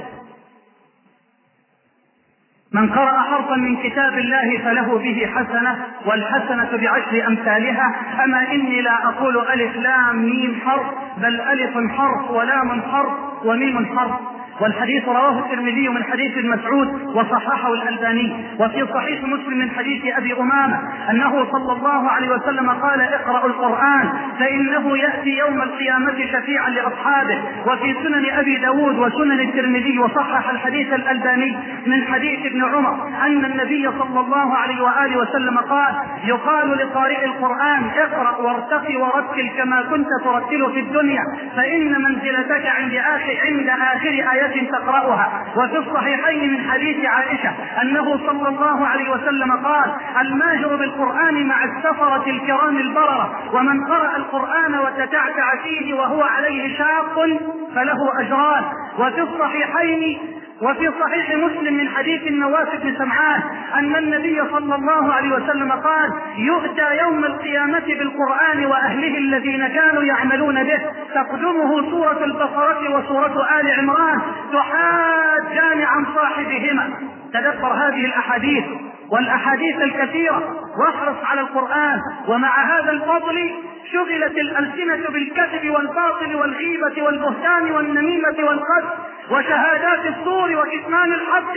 من قرأ حرفا من كتاب الله فله به حسنة، والحسنة بعشر أمثالها. أما إني لا أقول ألف لام ميم حرف، بل ألف حرف ولام حرف وميم حرف. والحديث رواه الترمذي من حديث ابن مسعود وصححه الألباني. وفي صحيح مسلم من حديث أبي أمامة أنه صلى الله عليه وسلم قال: اقرأوا القرآن فإنه يأتي يوم القيامة شفيعا لأصحابه. وفي سنن أبي داود وسنن الترمذي وصحح الحديث الألباني من حديث ابن عمر أن النبي صلى الله عليه وآله وسلم قال: يقال لقارئ القرآن: اقرأ وارتقي ورتل كما كنت ترتل في الدنيا، فإن منزلتك عند آخر عند آخر آية تقرأها. وفي الصحيحين من حديث عائشة أنه صلى الله عليه وسلم قال: الماهر بالقرآن مع السفرة الكرام البررة، ومن قرأ القرآن وتتعتع فيه وهو عليه شاق فله أجران. وفي الصحيحين وفي صحيح مسلم من حديث النواس بن سمعان أن النبي صلى الله عليه وسلم قال: يؤتى يوم القيامة بالقرآن وأهله الذين كانوا يعملون به، تقدمه سورة البقرة وسورة آل عمران تحاجان عن صاحبهما. تدبر هذه الأحاديث والأحاديث الكثيرة واحرص على القرآن. ومع هذا الفضل شغلت الألسنة بالكذب والباطل والغيبة والبهتان والنميمة والقذف وشهادات الزور وكتمان الحق،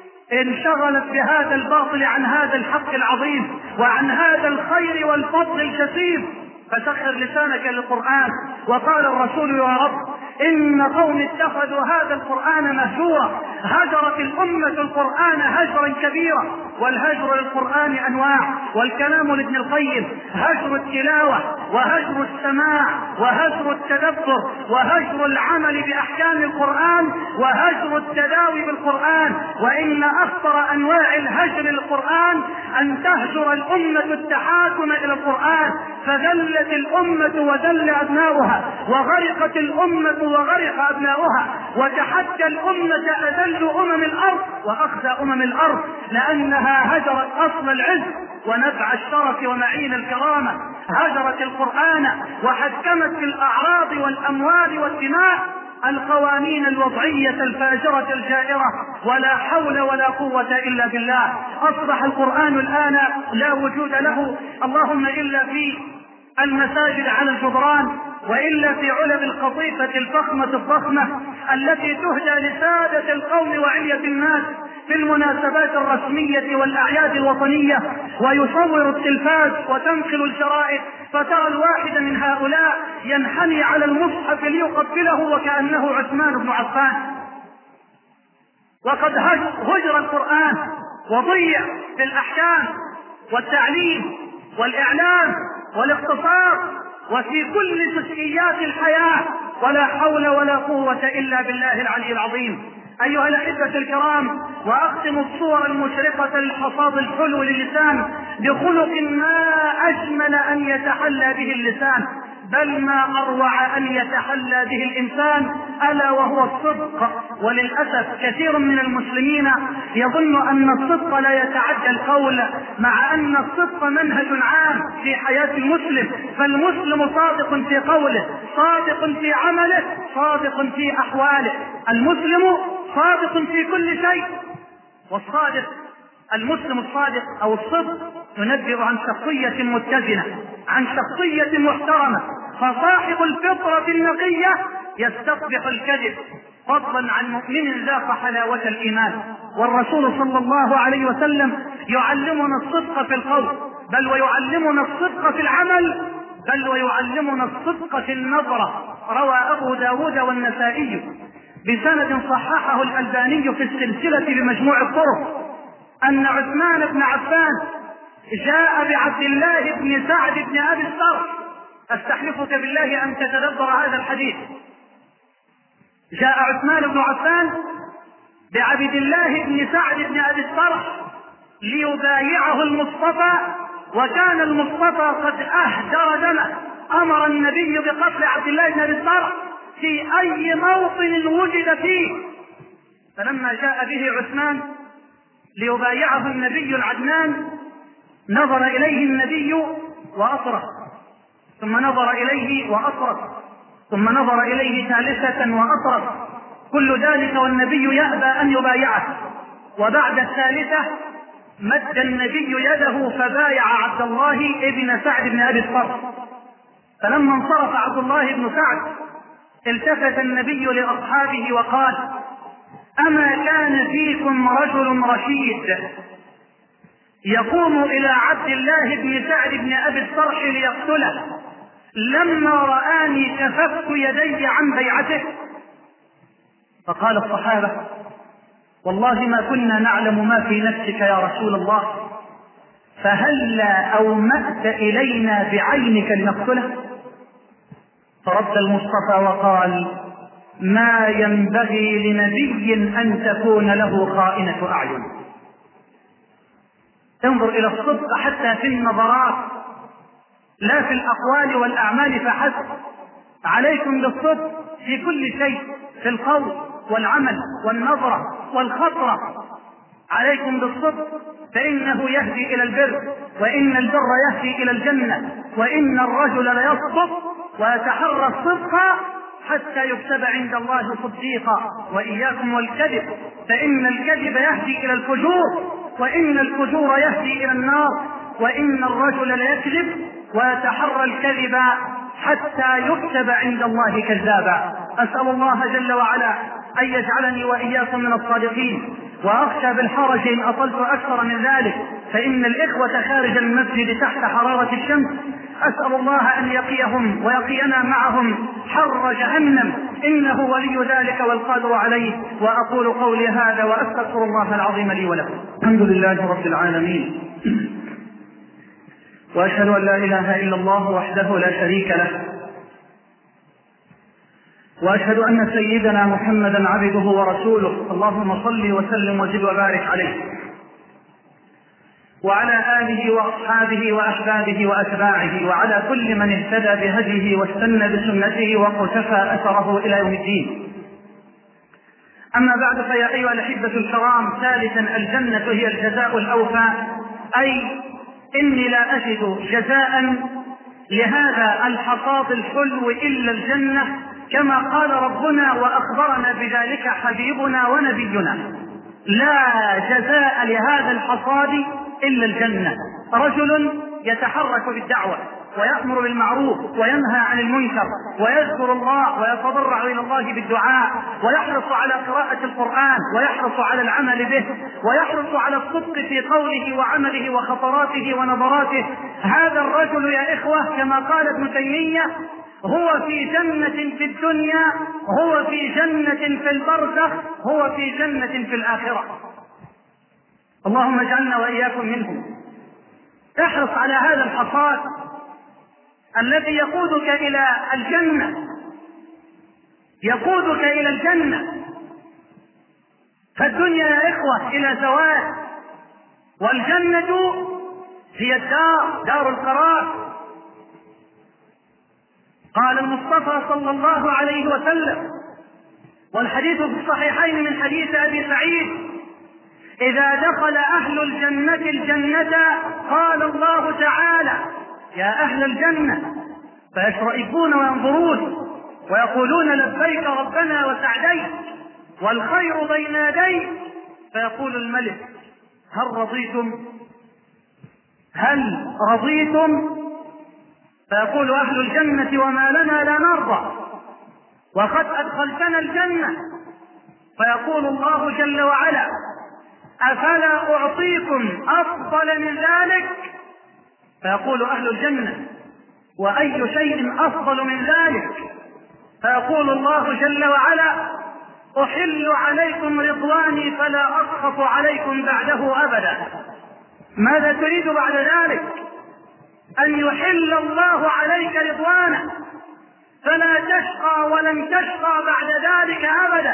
انشغلت بهذا الباطل عن هذا الحق العظيم وعن هذا الخير والفضل الجسيم. فسخر لسانك للقرآن. وقال الرسول: يا رب إن قوم اتخذوا هذا القرآن مهجورا. هجرت الأمة القرآن هجرا كبيرا، والهجر للقرآن أنواع. والكلام لابن القيم: هجر التلاوة، وهجر السماع، وهجر التدبر، وهجر العمل بأحكام القرآن، وهجر التداوي بالقرآن. وإن أخطر أنواع الهجر للقرآن أن تهجر الأمة التحاكم إلى القرآن، فذلت الأمة وذل أبناؤها، وغرقت الأمة وغرق أبناؤها، وتحدى الأمة أذل أمم الأرض وأخزى أمم الأرض، لأنها هجرت أصل العز ونبع الشرف ومعين الكرامة. هجرت القرآن وحكمت في الأعراض والأموال والدماء القوانين الوضعية الفاجرة الجائرة. ولا حول ولا قوة إلا بالله. أصبح القرآن الآن لا وجود له اللهم إلا في المساجد على الجدران، وإلا في علب القطيفة الفخمة الضخمة التي تهدى لسادة القوم وعلية الناس في المناسبات الرسمية والأعياد الوطنية. ويصور التلفاز وتنقل الجرائد، فترى الواحد من هؤلاء ينحني على المصحف ليقبله وكأنه عثمان بن عفان. وقد هجر القرآن وضيع في الأحكام والتعليم والإعلام والاقتصاد وفي كل جزئيات الحياة. ولا حول ولا قوة إلا بالله العلي العظيم. أيها الأحبة الكرام، وأختم الصور المشرقة للحصاد الحلو للسان بخلق ما أجمل أن يتحلى به اللسان، بل ما أروع أن يتحلى به الإنسان، ألا وهو الصدق. وللأسف كثير من المسلمين يظن أن الصدق لا يتعدى القول، مع أن الصدق منهج عام في حياة المسلم. فالمسلم صادق في قوله، صادق في عمله، صادق في أحواله. المسلم صادق في كل شيء. والصادق المسلم الصادق أو الصدق ينبئ عن شخصية متزنة، عن شخصية محترمة. فصاحب الفطرة النقية يستقبح الكذب، فضلا عن مؤمن ذاق حلاوة الإيمان. والرسول صلى الله عليه وسلم يعلمنا الصدق في القول، بل ويعلمنا الصدق في العمل، بل ويعلمنا الصدق في النظرة. روى أبو داود والنسائي بسند صححه الألباني في السلسلة بمجموع الطرق أن عثمان بن عفان جاء بعبد الله بن سعد بن أبي السرح أستحلفك بالله أن تتدبر هذا الحديث. جاء عثمان بن عفان بعبد الله بن سعد بن أبي الصرح ليبايعه المصطفى، وكان المصطفى قد أهدر دمه. أمر النبي بقتل عبد الله بن أبي الصرح في أي موطن وجد فيه. فلما جاء به عثمان ليبايعه النبي العدنان نظر إليه النبي وأصرخ، ثم نظر إليه وأصرخ، ثم نظر إليه ثالثة وأصرخ، كل ذلك والنبي يأبى أن يبايعه. وبعد الثالثة مد النبي يده فبايع عبد الله بن سعد بن أبي الصرح. فلما انصرف عبد الله بن سعد التفت النبي لأصحابه وقال: أما كان فيكم رجل رشيد يقوم إلى عبد الله بن سعد بن أبي الصرح ليقتله لما رآني كففت يدي عن بيعته؟ فقال الصحابة: والله ما كنا نعلم ما في نفسك يا رسول الله، فهلا أومأت إلينا بعينك لنقتله؟ فرد المصطفى وقال: ما ينبغي لنبي أن تكون له خائنة أعين. انظر إلى الصدق حتى في النظرات لا في الأقوال والأعمال فحسب. عليكم بالصدق في كل شيء، في القول والعمل والنظرة والخطرة. عليكم بالصدق فإنه يهدي إلى البر، وإن البر يهدي إلى الجنة، وإن الرجل ليصدق ويتحرى الصدق حتى يكتب عند الله صديقا. وإياكم والكذب فإن الكذب يهدي إلى الفجور، وإن الفجور يهدي إلى النار، وإن الرجل ليكذب ويتحرى الكذب حتى يكتب عند الله كذابا. أسأل الله جل وعلا أن يجعلني وإياكم من الصادقين، وأخشى بالحرج إن أطلت أكثر من ذلك فإن الإخوة خارج المسجد تحت حرارة الشمس. أسأل الله أن يقيهم ويقينا معهم حر جهنم، إنه ولي ذلك والقادر عليه. وأقول قولي هذا وأستغفر الله العظيم لي ولكم. الحمد لله رب العالمين، وأشهد أن لا إله إلا الله وحده لا شريك له، وأشهد أن سيدنا محمدا عبده ورسوله. اللهم صل وسلم وزد وبارك عليه وعلى آله وأصحابه وأحبابه وأتباعه وعلى كل من اهتدى بهديه واستنى بسنته وقتفى أثره إلى يوم الدين. أما بعد، فيا أيها الأحبة الكرام، ثالثا الجنة هي الجزاء الأوفى، أي إني لا أجد جزاء لهذا الحصاد الحلو إلا الجنة، كما قال ربنا وأخبرنا بذلك حبيبنا ونبينا: لا جزاء لهذا الحصاد إلا الجنة. رجل يتحرك بالدعوة ويأمر بالمعروف وينهى عن المنكر ويذكر الله ويتضرع إلى الله بالدعاء ويحرص على قراءة القرآن ويحرص على العمل به ويحرص على الصدق في قوله وعمله وخطراته ونظراته. هذا الرجل يا إخوة كما قال ابن تيمية هو في جنة في الدنيا، هو في جنة في البرزخ، هو في جنة في الآخرة. اللهم اجعلنا وإياكم منهم. احرص على هذا الحصاد الذي يقودك إلى الجنة، يقودك إلى الجنة. فالدنيا يا إخوة إلى زوال، والجنة هي الدار، دار القرار. قال المصطفى صلى الله عليه وسلم، والحديث في الصحيحين من حديث أبي سعيد: إذا دخل أهل الجنة الجنة قال الله تعالى: يا أهل الجنة، فيشرئبون وينظرون ويقولون: لبيك ربنا وسعديك والخير بين يديك. فيقول الملك: هل رضيتم؟ هل رضيتم؟ فيقول أهل الجنة: وما لنا لا نرضى، وقد أدخلتنا الجنة. فيقول الله جل وعلا: أفلا أعطيكم أفضل من ذلك؟ فيقول أهل الجنة: وأي شيء أفضل من ذلك؟ فيقول الله جل وعلا: أحل عليكم رضواني فلا أسخط عليكم بعده أبدا. ماذا تريد بعد ذلك؟ أن يحل الله عليك رضوانه، فلا تشقى ولن تشقى بعد ذلك أبدا،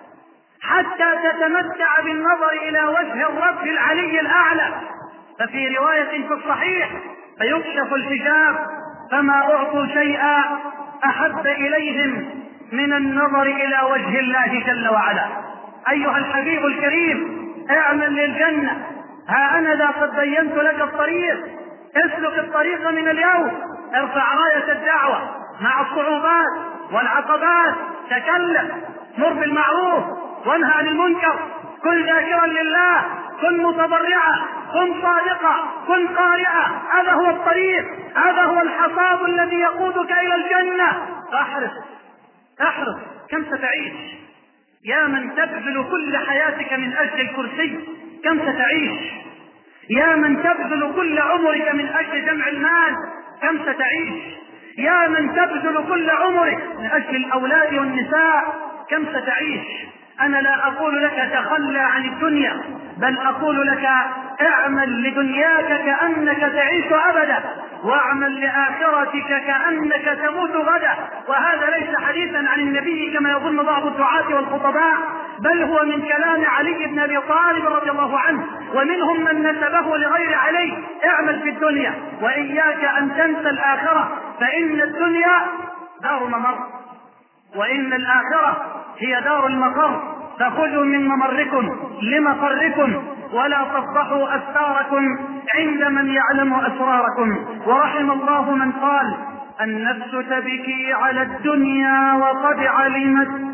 حتى تتمتع بالنظر إلى وجه الرب العلي الأعلى. ففي رواية في الصحيح: فيكشف الحجاب فما أعطوا شيئا أحب إليهم من النظر إلى وجه الله جل وعلا. أيها الحبيب الكريم، اعمل للجنة، ها أنا ذا قد بينت لك الطريق، اسلك الطريق من اليوم، ارفع راية الدعوة مع الصعوبات والعقبات، تكلم، مر بالمعروف وانهى عن المنكر، كن ذاكرا لله، كن متضرعا، كن صادقا، كن قارئا. هذا هو الطريق، هذا هو الحصاد الذي يقودك إلى الجنة. فاحرص احرص. كم ستعيش؟ يا من تبذل كل حياتك من أجل الكرسي، كم ستعيش؟ يا من تبذل كل عمرك من أجل جمع المال، كم ستعيش؟ يا من تبذل كل عمرك من أجل الأولاد والنساء، كم ستعيش؟ أنا لا أقول لك تخلى عن الدنيا، بل أقول لك اعمل لدنياك كأنك تعيش أبدا، واعمل لآخرتك كأنك تموت غدا. وهذا ليس حديثا عن النبي كما يظن بعض الدعاة والخطباء، بل هو من كلام علي بن أبي طالب رضي الله عنه، ومنهم من نسبه لغير علي. اعمل في الدنيا وإياك أن تنسى الآخرة، فإن الدنيا دار ممر، وإن الآخرة هي دار المقر. فخذوا من ممركم لمقركم، ولا تفضحوا أستاركم عند من يعلم أسراركم. ورحم الله من قال: النفس تبكي على الدنيا وقد علمت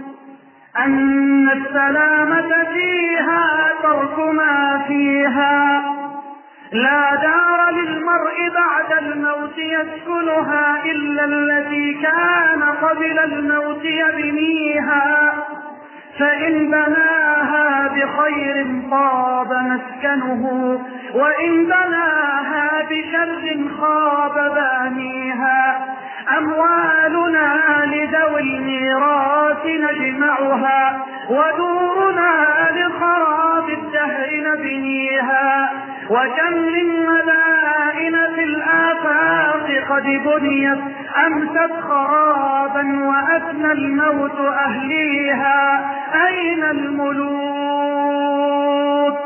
أن السلامة فيها ترك ما فيها، لا دار للمرء بعد الموت يسكنها إلا التي كان قبل الموت يبنيها، فإن بناها بخير طاب مسكنه، وإن بناها بشر خاب بانيها. أموالنا لذوي الميراث نجمعها، ودورنا لخراب الدهر نبنيها. وكم من مدائن في الآفاق قد بنيت أمست خرابا وأفنى الموت أهليها. أين الملوك؟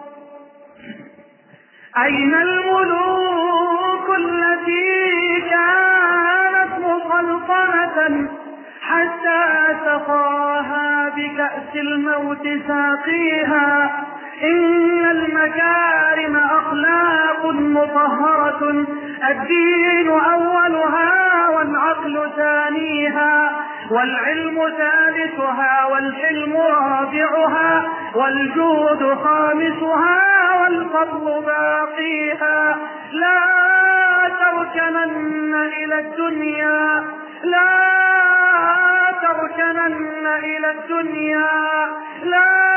أين الملوك التي كانت مسلطنة حتى سقاها بكأس الموت ساقيها؟ إن المكارم أخلاق مطهرة، الدين أولها والعقل ثانيها، والعلم ثالثها والحلم رابعها، والجود خامسها والفضل باقيها. لا تركنن إلى الدنيا، لا تركنن إلى الدنيا، لا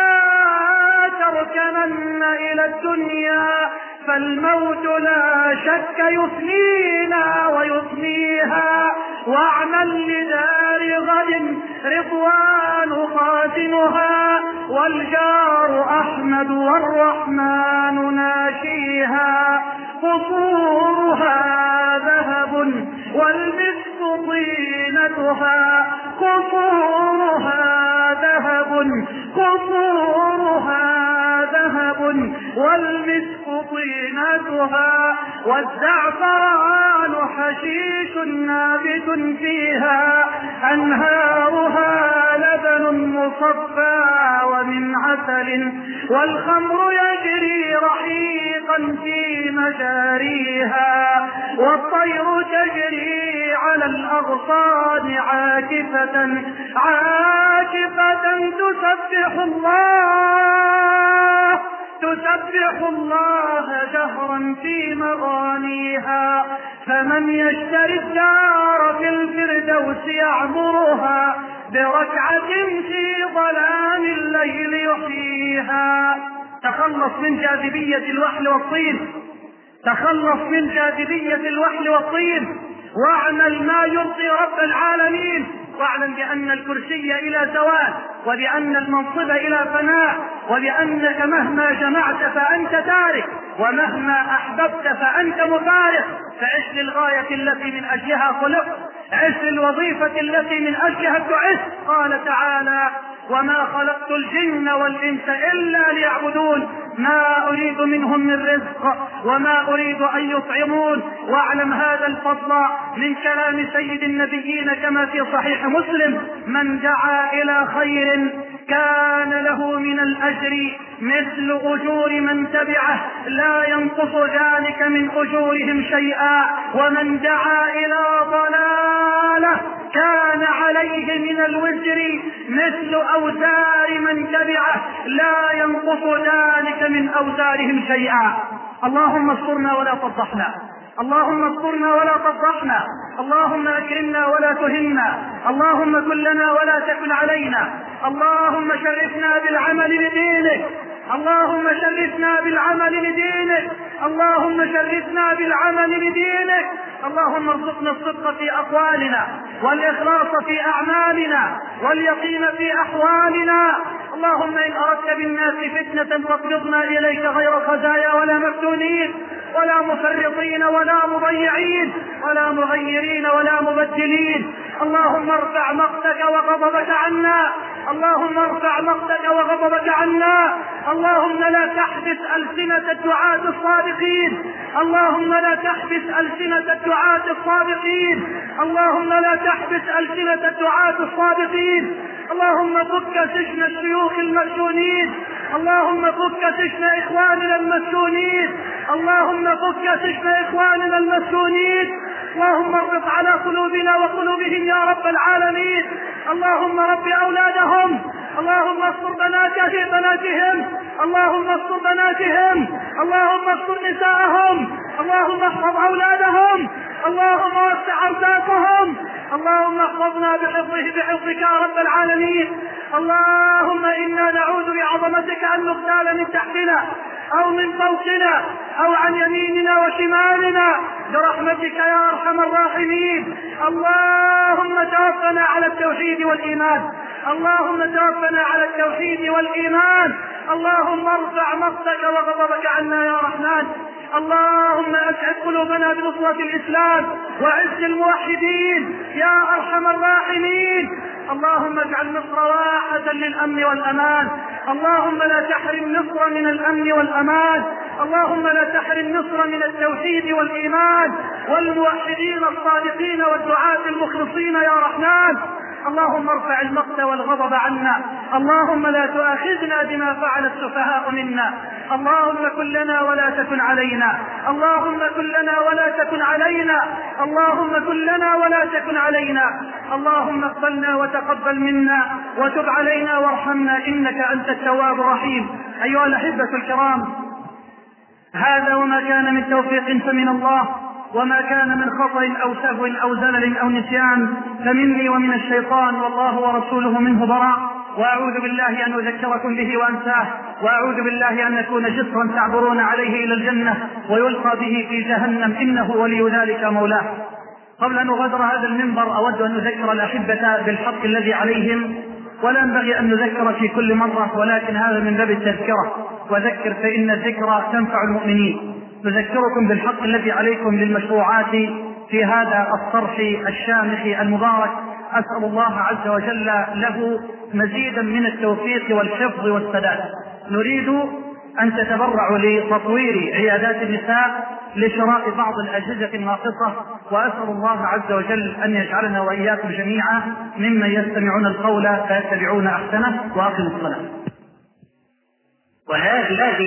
تركنن إلى الدنيا، فالموت لا شك يفنينا ويفنيها. واعمل لدار غد رضوان خازنها، والجار أحمد والرحمن ناشيها. قصورها ذهب والمسك طينتها، قصورها ذهب، قصورها ذهب والمسك طينتها، والزعفران حشيش نابت فيها، أنهارها لبن مصفى ومن عسل، والخمر يجري رحيقا في مجاريها، والطير تجري على الأغصان عاكفة عاكفة تسبح الله تسبح الله جهرا في مغانيها. فمن يشتري الدار في الفردوس يعمرها، بركعة في ظلام الليل يحييها. تخلص من جاذبية الوحل والطين، تخلص من جاذبية الوحل والطين، واعمل ما يرضي رب العالمين. واعلم بأن الكرسي إلى زوال، وبأن المنصب إلى فناء، وبأنك مهما جمعت فأنت تارك، ومهما أحببت فأنت مفارق، فعش للغاية التي من أجلها خلقت، عش للوظيفة التي من أجلها بعثت. قال تعالى: وما خلقت الجن والإنس إلا ليعبدون ما أريد منهم من رزق وما أريد أن يطعمون. واعلم هذا الفضل من كلام سيد النبيين كما في صحيح مسلم: من دعا إلى خير كان له من الأجر مثل أجور من تبعه لا ينقص ذلك من أجورهم شيئا، ومن دعا إلى ضلالة كان عليه من الوزر مثل أوزار من تبعه لا ينقص ذلك من أوزارهم شيئا. اللهم استرنا ولا تفضحنا، اللهم استرنا ولا تفضحنا، اللهم أكرمنا ولا تهنا، اللهم كن لنا ولا تكن علينا، اللهم شرفنا بالعمل لدينك، اللهم شرفنا بالعمل لدينك، اللهم شرفنا بالعمل لدينك، اللهم ارزقنا الصدق في أقوالنا والإخلاص في أعمالنا واليقين في أحوالنا. اللهم إن أردت بالناس فتنة فاقبضنا إليك غير خزايا ولا مفتونين ولا مفرطين ولا مضيعين ولا مغيرين ولا مبدلين. اللهم ارفع مقتك وغضبك عنا، اللهم ارفع مقتك وغضبك عنا. اللهم لا تحبس ألسنة الدعاة الصادقين، اللهم لا تحبس ألسنة الدعاة الصادقين، اللهم لا تحبس ألسنة الدعاة الصادقين. اللهم فك سجن الشيوخ المسجونين، اللهم فك سجن إخواننا المسجونين، اللهم فك سجن إخواننا المسجونين. اللهم اربط على قلوبنا وقلوبهم يا رب العالمين. اللهم رب أولادهم، اللهم استر بناته بناتهم، اللهم استر بناتهم، اللهم استر نساءهم، اللهم احفظ أولادهم، اللهم وسع أرزاقهم، اللهم احفظنا بحفظه بحفظك يا رب العالمين. اللهم إنا نعوذ بعظمتك أن نغتال من تحتنا أو من فوقنا أو عن يميننا وشمالنا برحمتك يا أرحم الراحمين. اللهم توفنا على التوحيد والإيمان، اللهم توفنا على التوحيد والإيمان. اللهم ارفع مقتك وغضبك عنا يا رحمن. اللهم أسعد قلوبنا بنصرة الإسلام وعز الموحدين يا أرحم الراحمين. اللهم اجعل مصر واحة للأمن والأمان، اللهم لا تحرم مصر من الأمن والأمان، اللهم لا تحرم مصر من التوحيد والإيمان والموحدين الصادقين والدعاة المخلصين يا رحمن. اللهم ارفع المقت والغضب عنا، اللهم لا تؤاخذنا بما فعل السفهاء منا، اللهم كن لنا ولا تكن علينا، اللهم كن لنا ولا تكن علينا، اللهم كن لنا ولا تكن علينا. اللهم اقبلنا وتقبل منا وتب علينا وارحمنا إنك أنت التواب الرحيم. أيها الأحبة الكرام، هذا وما كان من توفيق فمن الله، وما كان من خطأ أو سهو أو زلل أو نسيان فمني ومن الشيطان، والله ورسوله منه براء. وأعوذ بالله أن أذكركم به وأنساه، وأعوذ بالله أن نكون جسرا تعبرون عليه إلى الجنة ويلقى به في جهنم، إنه ولي ذلك مولاه. قبل أن أغادر هذا المنبر أود أن أذكر الأحبة بالحق الذي عليهم، ولا ينبغي أن نذكر في كل مرة، ولكن هذا من باب التذكرة، وذكر فإن الذكرى تنفع المؤمنين. نذكركم بالحق الذي عليكم للمشروعات في هذا الصرح الشامخ المبارك. أسأل الله عز وجل له مزيدا من التوفيق والحفظ والسداد. نريد أن تتبرعوا لتطوير عيادات النساء لشراء بعض الأجهزة الناقصة، وأسأل الله عز وجل أن يجعلنا وإياكم جميعا ممن يستمعون القول فيتبعون أحسنه. وأقم الصلاة. وهذه